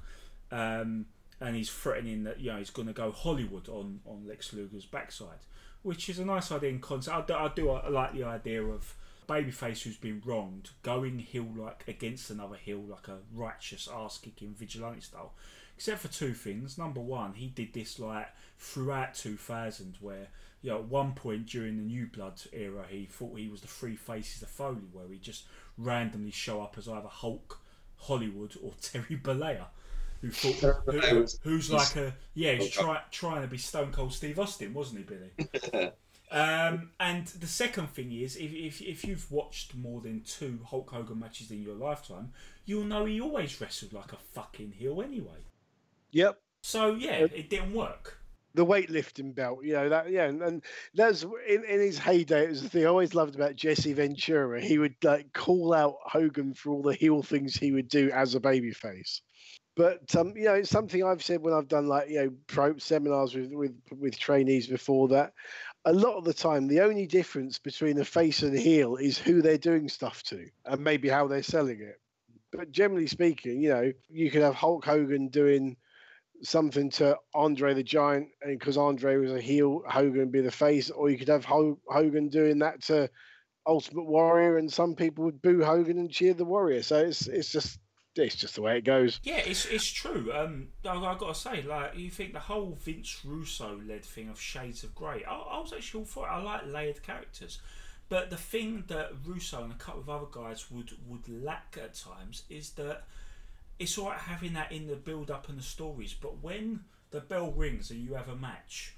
um, and he's threatening that you know he's going to go Hollywood on, on Lex Luger's backside, which is a nice idea in concept. I do, I do I like the idea of babyface who's been wronged going heel like against another heel, like a righteous ass kicking vigilante style. Except for two things. Number one, he did this like throughout two thousand, where you know at one point during the New Blood era, he thought he was the Three Faces of Foley, where he just randomly show up as either Hulk, Hollywood, or Terry Bollea, who thought who, who, who's like a yeah, he's try, trying to be Stone Cold Steve Austin, wasn't he, Billy? Um, and the second thing is, if, if if you've watched more than two Hulk Hogan matches in your lifetime, you'll know he always wrestled like a fucking heel anyway. Yep. So yeah, it didn't work. The weightlifting belt, you know that, yeah, and, and that's in, in his heyday. It was the thing I always loved about Jesse Ventura. He would like call out Hogan for all the heel things he would do as a babyface. But um, you know, it's something I've said when I've done like you know pro seminars with with with trainees before that. A lot of the time, the only difference between a face and a heel is who they're doing stuff to and maybe how they're selling it. But generally speaking, you know, you could have Hulk Hogan doing something to Andre the Giant, and because Andre was a heel, Hogan would be the face, or you could have Ho- Hogan doing that to Ultimate Warrior, and some people would boo Hogan and cheer the Warrior. So it's it's just it's just the way it goes. Yeah, it's it's true. Um, I, I gotta say, like you think the whole Vince Russo led thing of Shades of Grey, I, I was actually all for it. I like layered characters, but the thing that Russo and a couple of other guys would would lack at times is that it's all right having that in the build up and the stories, but when the bell rings and you have a match,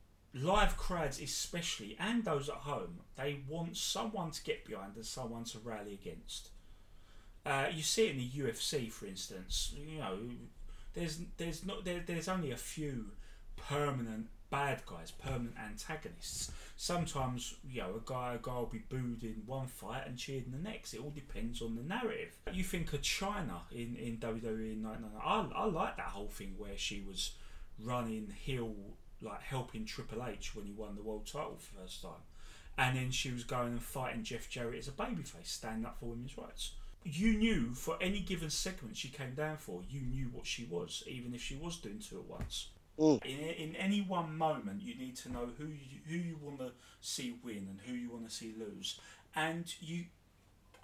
live crowds especially, and those at home, they want someone to get behind and someone to rally against. Uh, you see it in the U F C, for instance. You know, there's there's not there, there's only a few permanent bad guys, permanent antagonists. Sometimes, you know, a guy a guy will be booed in one fight and cheered in the next. It all depends on the narrative. You think of China in, in W W E in nineteen ninety-nine. I I like that whole thing where she was running heel, like helping Triple H when he won the world title for the first time, and then she was going and fighting Jeff Jarrett as a babyface, standing up for women's rights. You knew for any given segment she came down for, you knew what she was, even if she was doing two at once. Mm. In, in any one moment, you need to know who you, who you want to see win and who you want to see lose. And you,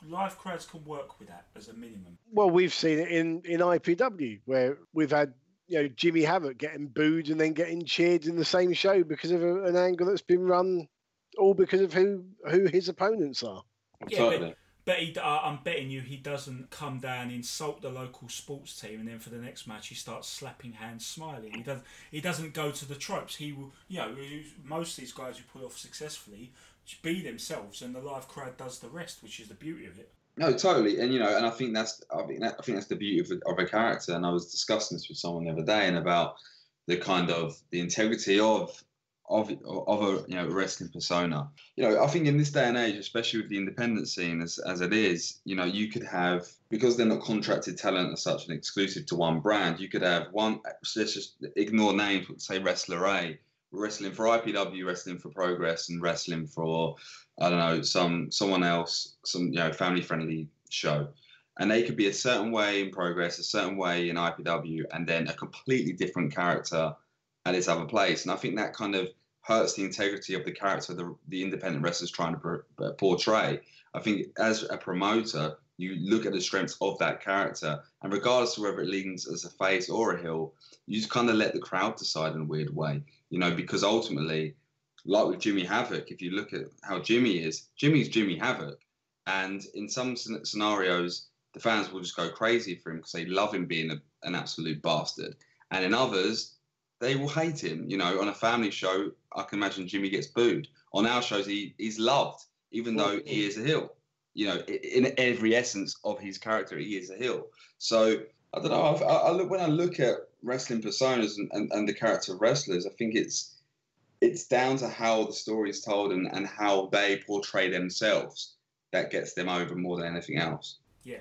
live crowds can work with that as a minimum. Well, we've seen it in, in I P W where we've had, you know, Jimmy Havoc getting booed and then getting cheered in the same show because of a, an angle that's been run, all because of who, who his opponents are. Yeah, Totally. but, but he, uh, I'm betting you he doesn't come down, insult the local sports team, and then for the next match he starts slapping hands, smiling. He does. He doesn't go to the tropes. He will, you know, most of these guys who pull off successfully be themselves, and the live crowd does the rest, which is the beauty of it. No, totally, and you know, and I think that's I think that, I think that's the beauty of a, of a character. And I was discussing this with someone the other day, and about the kind of the integrity of of of a you know wrestling persona. You know, I think in this day and age, especially with the independent scene as as it is, you know, you could have, because they're not contracted talent as such and exclusive to one brand, you could have one. Let's just ignore names, but say Wrestler A. Wrestling for I P W, wrestling for Progress, and wrestling for, I don't know, some someone else, some you know family friendly show, and they could be a certain way in Progress, a certain way in I P W, and then a completely different character at this other place. And I think that kind of hurts the integrity of the character the the independent wrestler's trying to pr- portray. I think as a promoter, you look at the strengths of that character, and regardless of whether it leans as a face or a heel, you just kind of let the crowd decide in a weird way. You know, because ultimately, like with Jimmy Havoc, if you look at how Jimmy is, Jimmy's Jimmy Havoc. And in some scenarios, the fans will just go crazy for him because they love him being a, an absolute bastard. And in others, they will hate him. You know, on a family show, I can imagine Jimmy gets booed. On our shows, he, he's loved, even though he is a heel. You know, in every essence of his character, he is a heel. So, I don't know, I, I look, when I look at wrestling personas and, and, and the character of wrestlers, I think it's it's down to how the story is told and, and how they portray themselves that gets them over more than anything else. Yeah.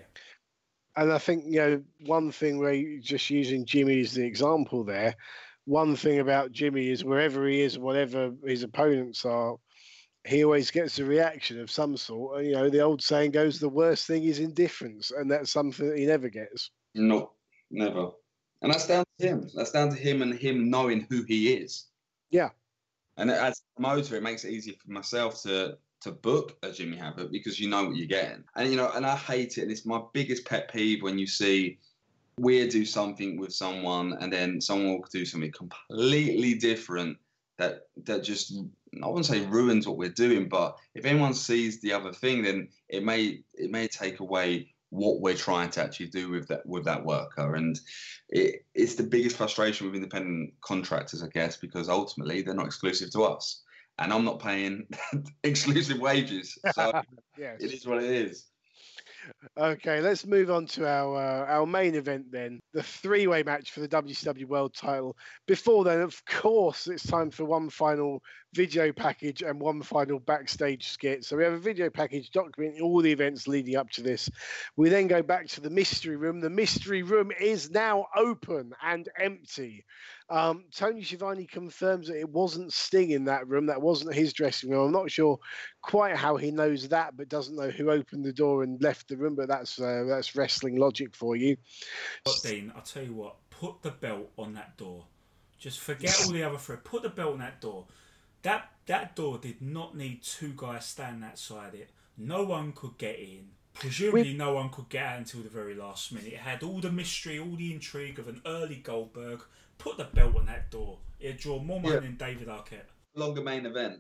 And I think, you know, one thing where you're just using Jimmy as the example there, one thing about Jimmy is wherever he is, whatever his opponents are, he always gets a reaction of some sort. And, you know, the old saying goes, the worst thing is indifference, and that's something that he never gets. No, never. And that's down to him. That's down to him and him knowing who he is. Yeah. And as a promoter, it makes it easier for myself to to book a Jimmy Havoc because you know what you're getting. And, you know, and I hate it. And it's my biggest pet peeve when you see we do something with someone and then someone will do something completely different that that just, I wouldn't say ruins what we're doing, but if anyone sees the other thing, then it may it may take away what we're trying to actually do with that with that worker. And it, it's the biggest frustration with independent contractors, I guess, because ultimately they're not exclusive to us. And I'm not paying exclusive wages. So yes. It is what it is. Okay, let's move on to our uh, our main event then, the three-way match for the W C W World Title. Before then, of course, it's time for one final video package and one final backstage skit. So we have a video package documenting all the events leading up to this. We then go back to the mystery room. The mystery room is now open and empty. Um, Tony Schiavone confirms that it wasn't Sting in that room. That wasn't his dressing room. I'm not sure quite how he knows that, but doesn't know who opened the door and left the room. But that's uh, that's wrestling logic for you. But Dean, I'll tell you what. Put the belt on that door. Just forget all the other three. Put the belt on that door. That that door did not need two guys standing outside it. No one could get in. Presumably we... no one could get out until the very last minute. It had all the mystery, all the intrigue of an early Goldberg. Put the belt on that door. It'd draw more money yeah. than David Arquette. Longer main event.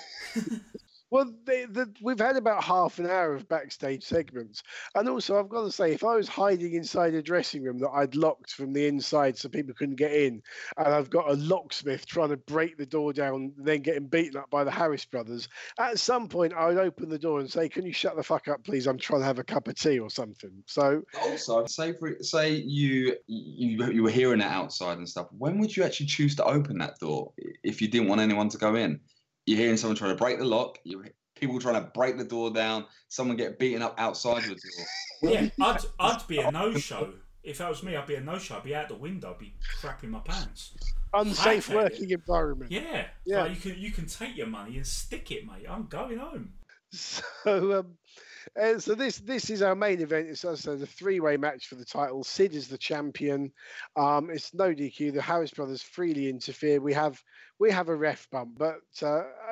Well, the, the, we've had about half an hour of backstage segments. And also, I've got to say, if I was hiding inside a dressing room that I'd locked from the inside so people couldn't get in, and I've got a locksmith trying to break the door down, then getting beaten up by the Harris brothers, at some point I would open the door and say, can you shut the fuck up, please? I'm trying to have a cup of tea or something. So also, say for say you you you were hearing it outside and stuff. When would you actually choose to open that door if you didn't want anyone to go in? You're hearing someone trying to break the lock. You're people trying to break the door down. Someone get beaten up outside your door. Yeah, I'd I'd be a no-show. If that was me, I'd be a no-show. I'd be out the window. I'd be crapping my pants. Unsafe working environment. Yeah, yeah. Like you can you can take your money and stick it, mate. I'm going home. So, um, uh, so this this is our main event. It's also the three-way match for the title. Sid is the champion. Um, it's no D Q. The Harris brothers freely interfere. We have we have a ref bump, but uh,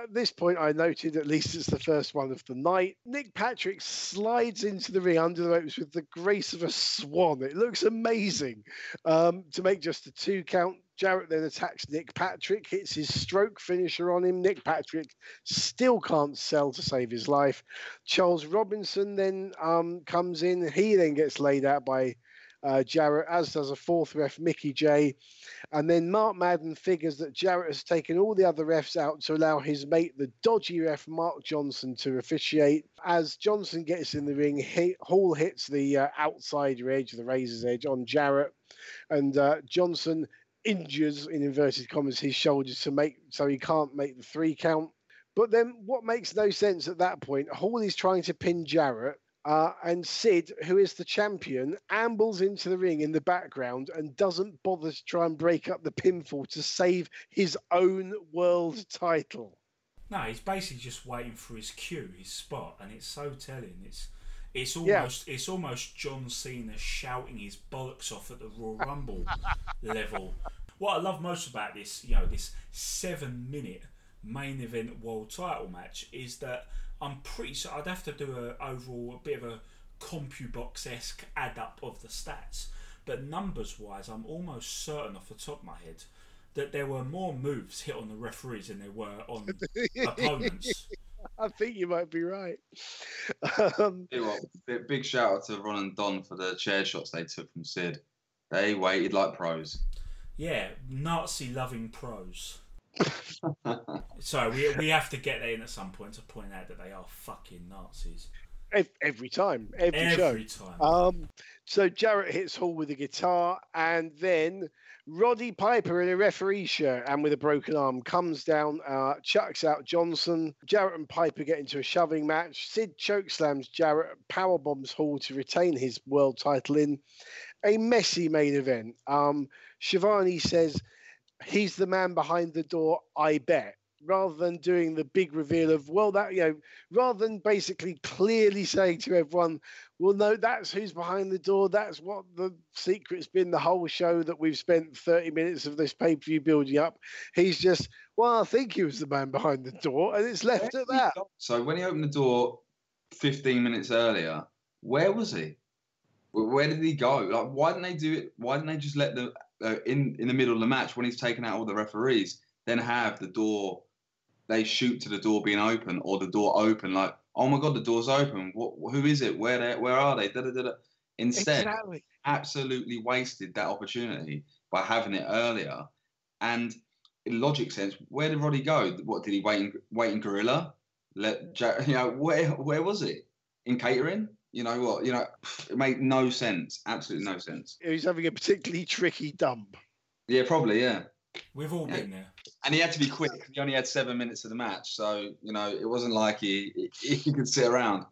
at this point, I noted at least it's the first one of the night. Nick Patrick slides into the ring under the ropes with the grace of a swan. It looks amazing. Um, to make just a two count, Jarrett then attacks Nick Patrick, hits his stroke finisher on him. Nick Patrick still can't sell to save his life. Charles Robinson then um, comes in. He then gets laid out by Uh, Jarrett, as does a fourth ref, Mickey J. And then Mark Madden figures that Jarrett has taken all the other refs out to allow his mate, the dodgy ref, Mark Johnson, to officiate. As Johnson gets in the ring, he, Hall hits the uh, outside edge, the razor's edge, on Jarrett. And uh, Johnson injures, in inverted commas, his shoulders to make so he can't make the three count. But then what makes no sense at that point, Hall is trying to pin Jarrett. Uh, and Sid, who is the champion, ambles into the ring in the background and doesn't bother to try and break up the pinfall to save his own world title. No, he's basically just waiting for his cue, his spot, and it's so telling. It's it's almost yeah. it's almost John Cena shouting his bollocks off at the Royal Rumble level. What I love most about this, you know, this seven-minute main event world title match is that I'm pretty sure I'd have to do a overall a bit of a CompuBox-esque add up of the stats, but numbers wise, I'm almost certain off the top of my head that there were more moves hit on the referees than there were on opponents. I think you might be right. Um, what, big shout out to Ron and Don for the chair shots they took from Sid. They waited like pros. Yeah, Nazi-loving pros. So we we have to get there in at some point to point out that they are fucking Nazis. Every time, every, every show. time. Um, so Jarrett hits Hall with a guitar, and then Roddy Piper in a referee shirt and with a broken arm comes down, uh, chucks out Johnson. Jarrett and Piper get into a shoving match. Sid chokeslams Jarrett, powerbombs Hall to retain his world title in a messy main event. Um, Shivani says, "He's the man behind the door, I bet," rather than doing the big reveal of, well, that, you know, rather than basically clearly saying to everyone, well, no, that's who's behind the door. That's what the secret's been the whole show that we've spent thirty minutes of this pay-per-view building up. He's just, well, I think he was the man behind the door, and it's left at that. So when he opened the door fifteen minutes earlier, where was he? Where did he go? Like, why didn't they do it? Why didn't they just let the uh, in in the middle of the match when he's taken out all the referees, then have the door? They shoot to the door being open, or the door open, like, oh my god, the door's open. What? Who is it? Where? They, where are they? Da, da, da, da. Instead, exactly. absolutely wasted that opportunity by having it earlier. And in logic sense, where did Roddy go? What did he wait in, wait in Gorilla? Let you know where? Where was it? In catering? You know what? You know, it made no sense. Absolutely no sense. He was having a particularly tricky dump. Yeah, probably. Yeah. We've all yeah. been there. And he had to be quick. He only had seven minutes of the match, so you know it wasn't like he he, he could sit around.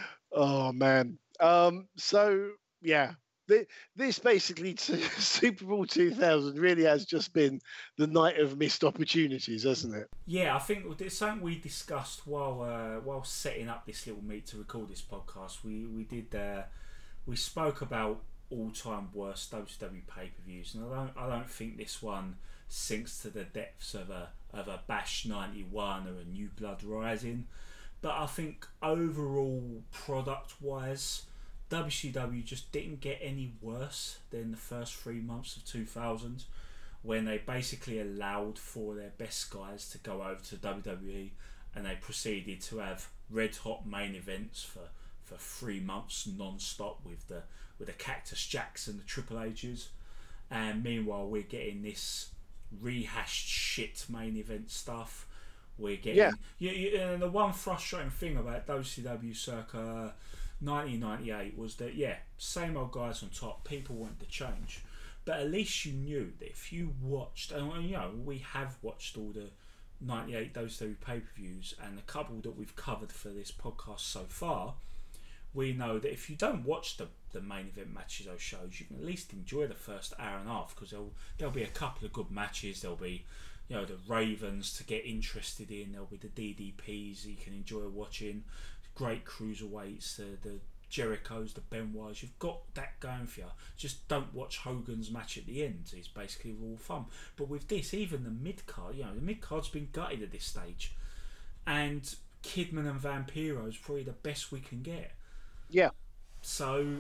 Oh man. Um. So yeah, the, this basically to Super Bowl two thousand really has just been the night of missed opportunities, hasn't it? Yeah, I think it's something we discussed while uh, while setting up this little meet to record this podcast. We we did uh, we spoke about all-time worst W C W pay-per-views, and I don't I don't think this one sinks to the depths of a of a Bash ninety-one or a New Blood Rising, but I think overall product wise W C W just didn't get any worse than the first three months of two thousand, when they basically allowed for their best guys to go over to W W E and they proceeded to have red hot main events for, for three months non-stop with the with the Cactus Jacks and the Triple H's, and meanwhile we're getting this rehashed shit main event stuff. We're getting yeah. You, you, and the one frustrating thing about W C W circa nineteen ninety-eight was that yeah, same old guys on top. People wanted to change, but at least you knew that if you watched, and you know we have watched all the ninety-eight W C W pay-per-views and the couple that we've covered for this podcast so far. We know that if you don't watch the, the main event matches, those shows, you can at least enjoy the first hour and a half, because there'll there'll be a couple of good matches. There'll be, you know, the Ravens to get interested in. There'll be the D D Ps you can enjoy watching. Great cruiserweights, the the Jerichos, the Benoits. You've got that going for you. Just don't watch Hogan's match at the end. It's basically all fun. But with this, even the mid card, you know, the mid card's been gutted at this stage. and Kidman and Vampiro is probably the best we can get. Yeah. So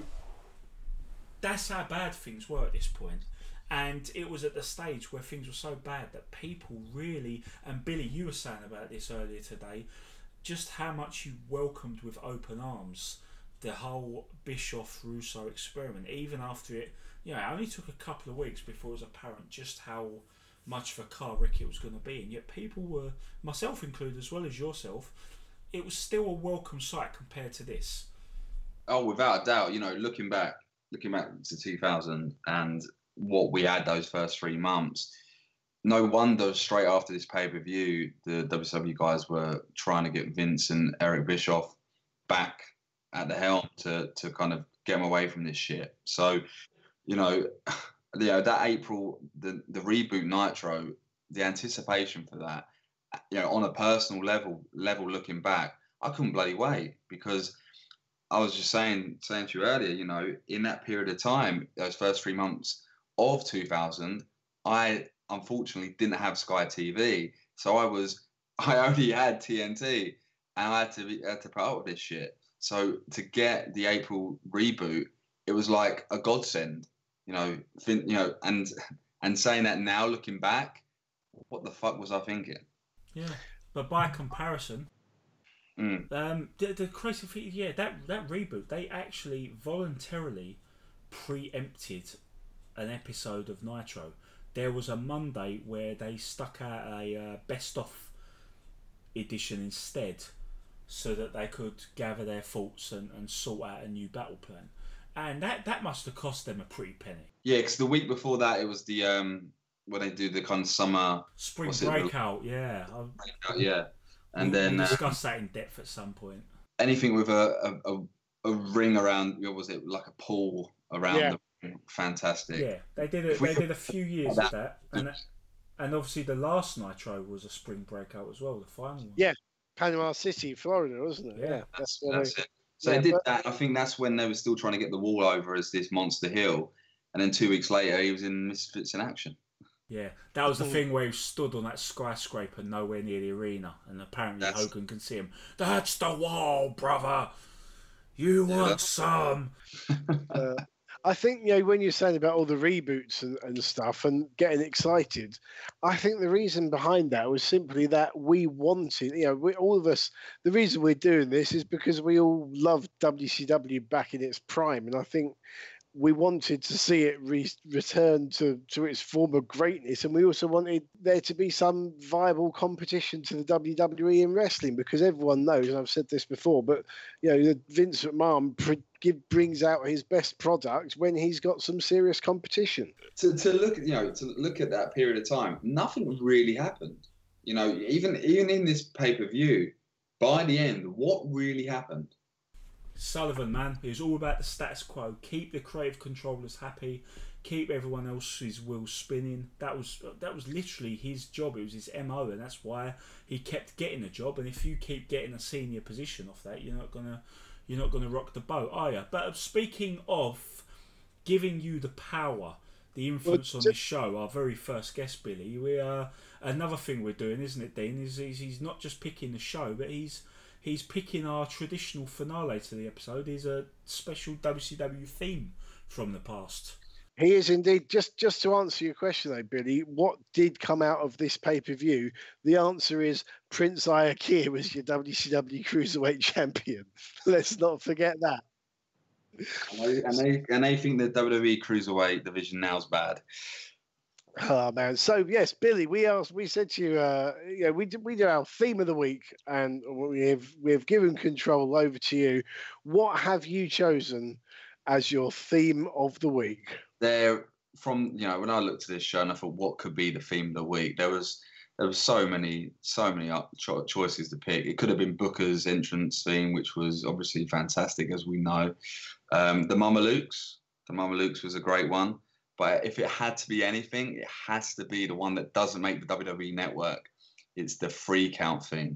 that's how bad things were at this point. And it was at the stage where things were so bad that people really, and Billy, you were saying about this earlier today, just how much you welcomed with open arms the whole Bischoff-Russo experiment, even after it, you know, it only took a couple of weeks before it was apparent just how much of a car wreck it was going to be. And yet people were, myself included as well as yourself, it was still a welcome sight compared to this. Oh, without a doubt. You know, looking back, looking back to two thousand and what we had those first three months, no wonder straight after this pay-per-view, the W C W guys were trying to get Vince and Eric Bischoff back at the helm to to kind of get them away from this shit. So, you know, you know that April, the the reboot Nitro, the anticipation for that, you know, on a personal level, level looking back, I couldn't bloody wait, because I was just saying saying to you earlier, you know, in that period of time, those first three months of two thousand, I unfortunately didn't have Sky T V, so I was I only had T N T, and I had to be, had to put up with this shit. So to get the April reboot, it was like a godsend, you know. Fin, you know, and and saying that now, looking back, what the fuck was I thinking? Yeah, but by comparison, mm. um, the, the crazy thing, yeah, that that reboot, they actually voluntarily preempted an episode of Nitro. There was a Monday where they stuck out a uh, best of edition instead, so that they could gather their thoughts and, and sort out a new battle plan. And that, that must have cost them a pretty penny. Yeah, because the week before that, it was the um when they do the kind of summer spring breakout. Yeah, breakout, yeah, and we'll, then we'll discuss uh, that in depth at some point. Anything with a a, a, a ring around, what was it, like a pool around yeah. the ring? Fantastic. Yeah, they did it. They did a few years of that, and and obviously the last Nitro was a spring breakout as well, the final one. Yeah, Panama City, Florida, wasn't it? Yeah, yeah that's, that's they, it. So yeah, they did but, that. I think that's when they were still trying to get the wall over as this Monster Hill, and then two weeks later he was in Misfits in Action. Yeah, that was the thing where he stood on that skyscraper nowhere near the arena, and apparently that's... Hogan can see him. That's the wall, brother. You yeah, want that's... some? uh, I think, you know, when you're saying about all the reboots and, and stuff and getting excited, I think the reason behind that was simply that we wanted, you know, we, all of us, the reason we're doing this is because we all loved W C W back in its prime. And I think we wanted to see it re- return to, to its former greatness. And we also wanted there to be some viable competition to the W W E in wrestling, because everyone knows, and I've said this before, but, you know, Vince McMahon pre- give, brings out his best product when he's got some serious competition. To, to look at, you know, to look at that period of time, nothing really happened. You know, even, even in this pay-per-view, by the end, what really happened? Sullivan, man, it was all about the status quo. Keep the creative controllers happy, keep everyone else's wheels spinning. That was that was literally his job. It was his M O, and that's why he kept getting a job. And if you keep getting a senior position off that, you're not gonna you're not gonna rock the boat, are you? But speaking of giving you the power, the influence on this show, our very first guest, Billy, we are another thing we're doing, isn't it, Dean? Is he's, he's not just picking the show, but he's He's picking our traditional finale to the episode. Is a special W C W theme from the past. He is indeed. Just just to answer your question, though, Billy, what did come out of this pay-per-view? The answer is Prince Iaukea was your W C W Cruiserweight Champion. Let's not forget that. And they, and they think the W W E Cruiserweight division now's bad. Oh man! So yes, Billy, we asked, we said to you, uh, you know, we did, we do our theme of the week, and we have we have given control over to you. What have you chosen as your theme of the week? There, from you know, when I looked at this show and I thought, what could be the theme of the week? There was there was so many so many cho- choices to pick. It could have been Booker's entrance theme, which was obviously fantastic, as we know. Um, the Mamalukes, the Mamalukes was a great one. But if it had to be anything, it has to be the one that doesn't make the W W E Network. It's the Free Count theme.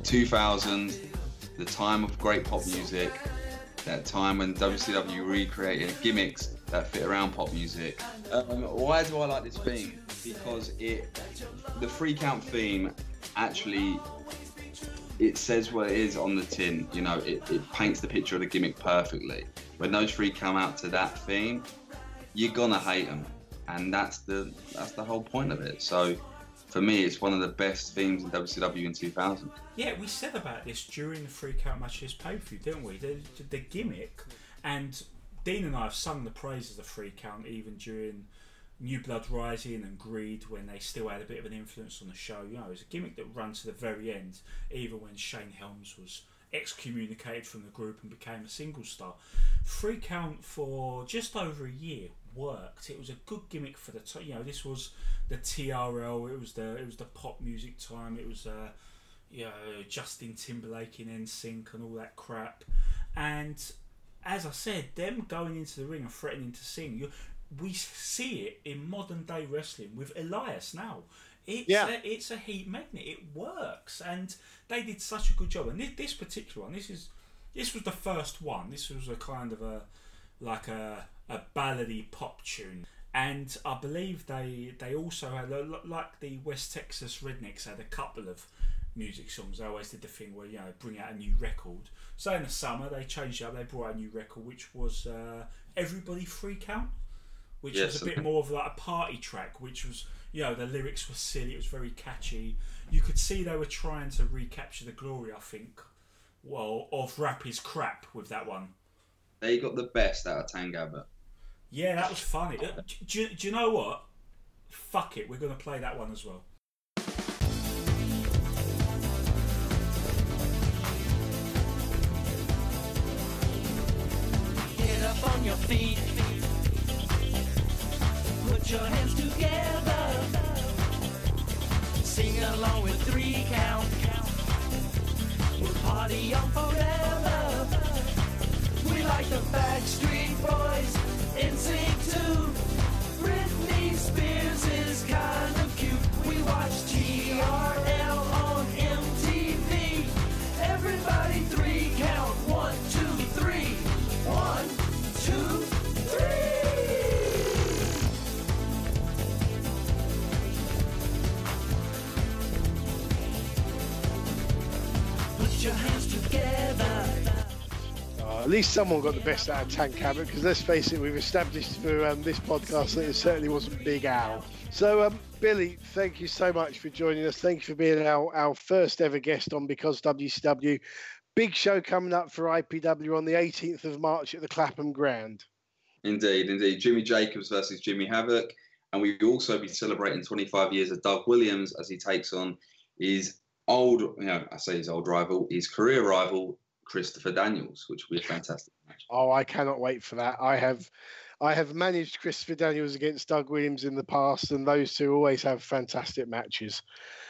two thousand, the time of great pop music, that time when W C W recreated gimmicks that fit around pop music. Um, why do I like this theme? Because it, the three count theme actually, it says what it is on the tin. You know, it, it paints the picture of the gimmick perfectly. When those three come out to that theme, you're gonna hate them, and that's the that's the whole point of it. So, for me, it's one of the best themes in W C W in two thousand. Yeah, we said about this during the three count match this pay-per-view, didn't we? The, the gimmick, and Dean and I have sung the praises of three count even during New Blood Rising and Greed, when they still had a bit of an influence on the show. You know, it was a gimmick that ran to the very end, even when Shane Helms was excommunicated from the group and became a single star. Three count for just over a year worked. It was a good gimmick for the time. You know, this was the T R L. It was the it was the pop music time. It was uh, you know, Justin Timberlake in N Sync and all that crap. And as I said, them going into the ring and threatening to sing, you, we see it in modern day wrestling with Elias now. It's yeah. a, it's a heat magnet. It works, and they did such a good job. And this, this particular one, this is this was the first one. This was a kind of a like a a ballady pop tune, and I believe they they also had, like the West Texas Rednecks had a couple of music songs. They always did the thing where, you know, bring out a new record. So in the summer they changed it up. They brought out a new record, which was uh, Everybody Free Count, which yes. was a bit more of like a party track, which was, you know, the lyrics were silly, it was very catchy. You could see they were trying to recapture the glory, I think, well, of Rap is Crap with that one. They got the best out of Tangaba. Yeah, that was funny. Do, do, do you know what? Fuck it, we're going to play that one as well. Get up on your feet. Put your hands together. Sing along with three count. We'll party on forever. We like the Backstreet Boys, N Sync too. Britney Spears is kind of cute. We watch T R L on M T V. Everybody three count. One, two, three. One, two, three. Put your hands together. Uh, at least someone got the best out of Tank Abbott, because let's face it, we've established for um, this podcast that it certainly wasn't Big Al. So, um, Billy, thank you so much for joining us. Thank you for being our, our first ever guest on Because W C W. Big show coming up for I P W on the eighteenth of March at the Clapham Ground. Indeed, indeed. Jimmy Jacobs versus Jimmy Havoc. And we will also be celebrating twenty-five years of Doug Williams as he takes on his old, you know, I say his old rival, his career rival, Christopher Daniels, which will be a fantastic match. Oh, I cannot wait for that. I have I have managed Christopher Daniels against Doug Williams in the past, and those two always have fantastic matches.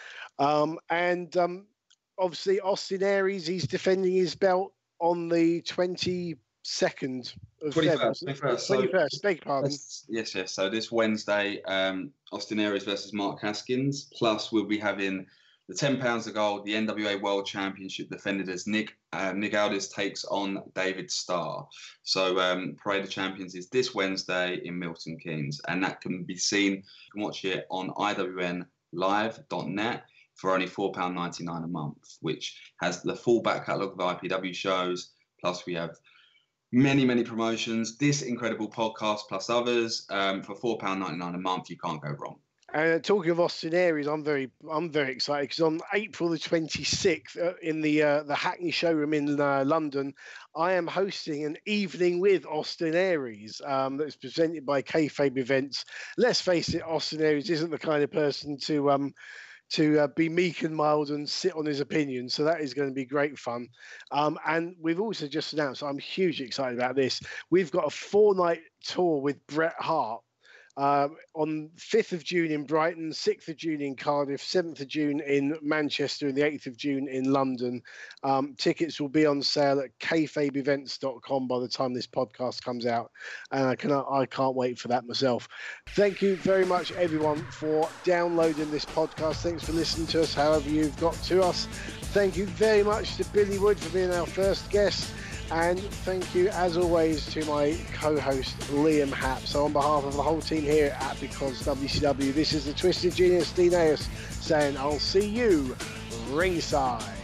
Um, and um, obviously, Austin Aries, he's defending his belt on the twenty-second of twenty-first. twenty-first, twenty-first, beg pardon. Yes, yes. So this Wednesday, um, Austin Aries versus Mark Haskins. Plus, we'll be having the ten pounds of gold, the N W A World Championship defended as Nick uh, Nick Aldis takes on David Starr. So um, Parade of Champions is this Wednesday in Milton Keynes, and that can be seen. You can watch it on I W N live dot net for only four pounds ninety-nine a month, which has the full back catalogue of I P W shows. Plus, we have many, many promotions. This incredible podcast plus others um, for four pounds ninety-nine a month. You can't go wrong. And talking of Austin Aries, I'm very, I'm very excited because on April the twenty-sixth uh, in the uh, the Hackney Showroom in uh, London, I am hosting an evening with Austin Aries um, that's presented by Kayfabe Events. Let's face it, Austin Aries isn't the kind of person to um to uh, be meek and mild and sit on his opinion. So that is going to be great fun. Um, and we've also just announced, I'm hugely excited about this. We've got a four night tour with Bret Hart. Um, on fifth of June in Brighton, sixth of June in Cardiff, seventh of June in Manchester, and the eighth of June in London. Um, tickets will be on sale at kayfabe events dot com by the time this podcast comes out, and I, can, I can't wait for that myself. Thank you very much, everyone, for downloading this podcast. Thanks for listening to us, however you've got to us. Thank you very much to Billy Wood for being our first guest. And thank you, as always, to my co-host, Liam Happ. So on behalf of the whole team here at Because W C W, this is the Twisted Genius, Dean Ayers, saying I'll see you ringside.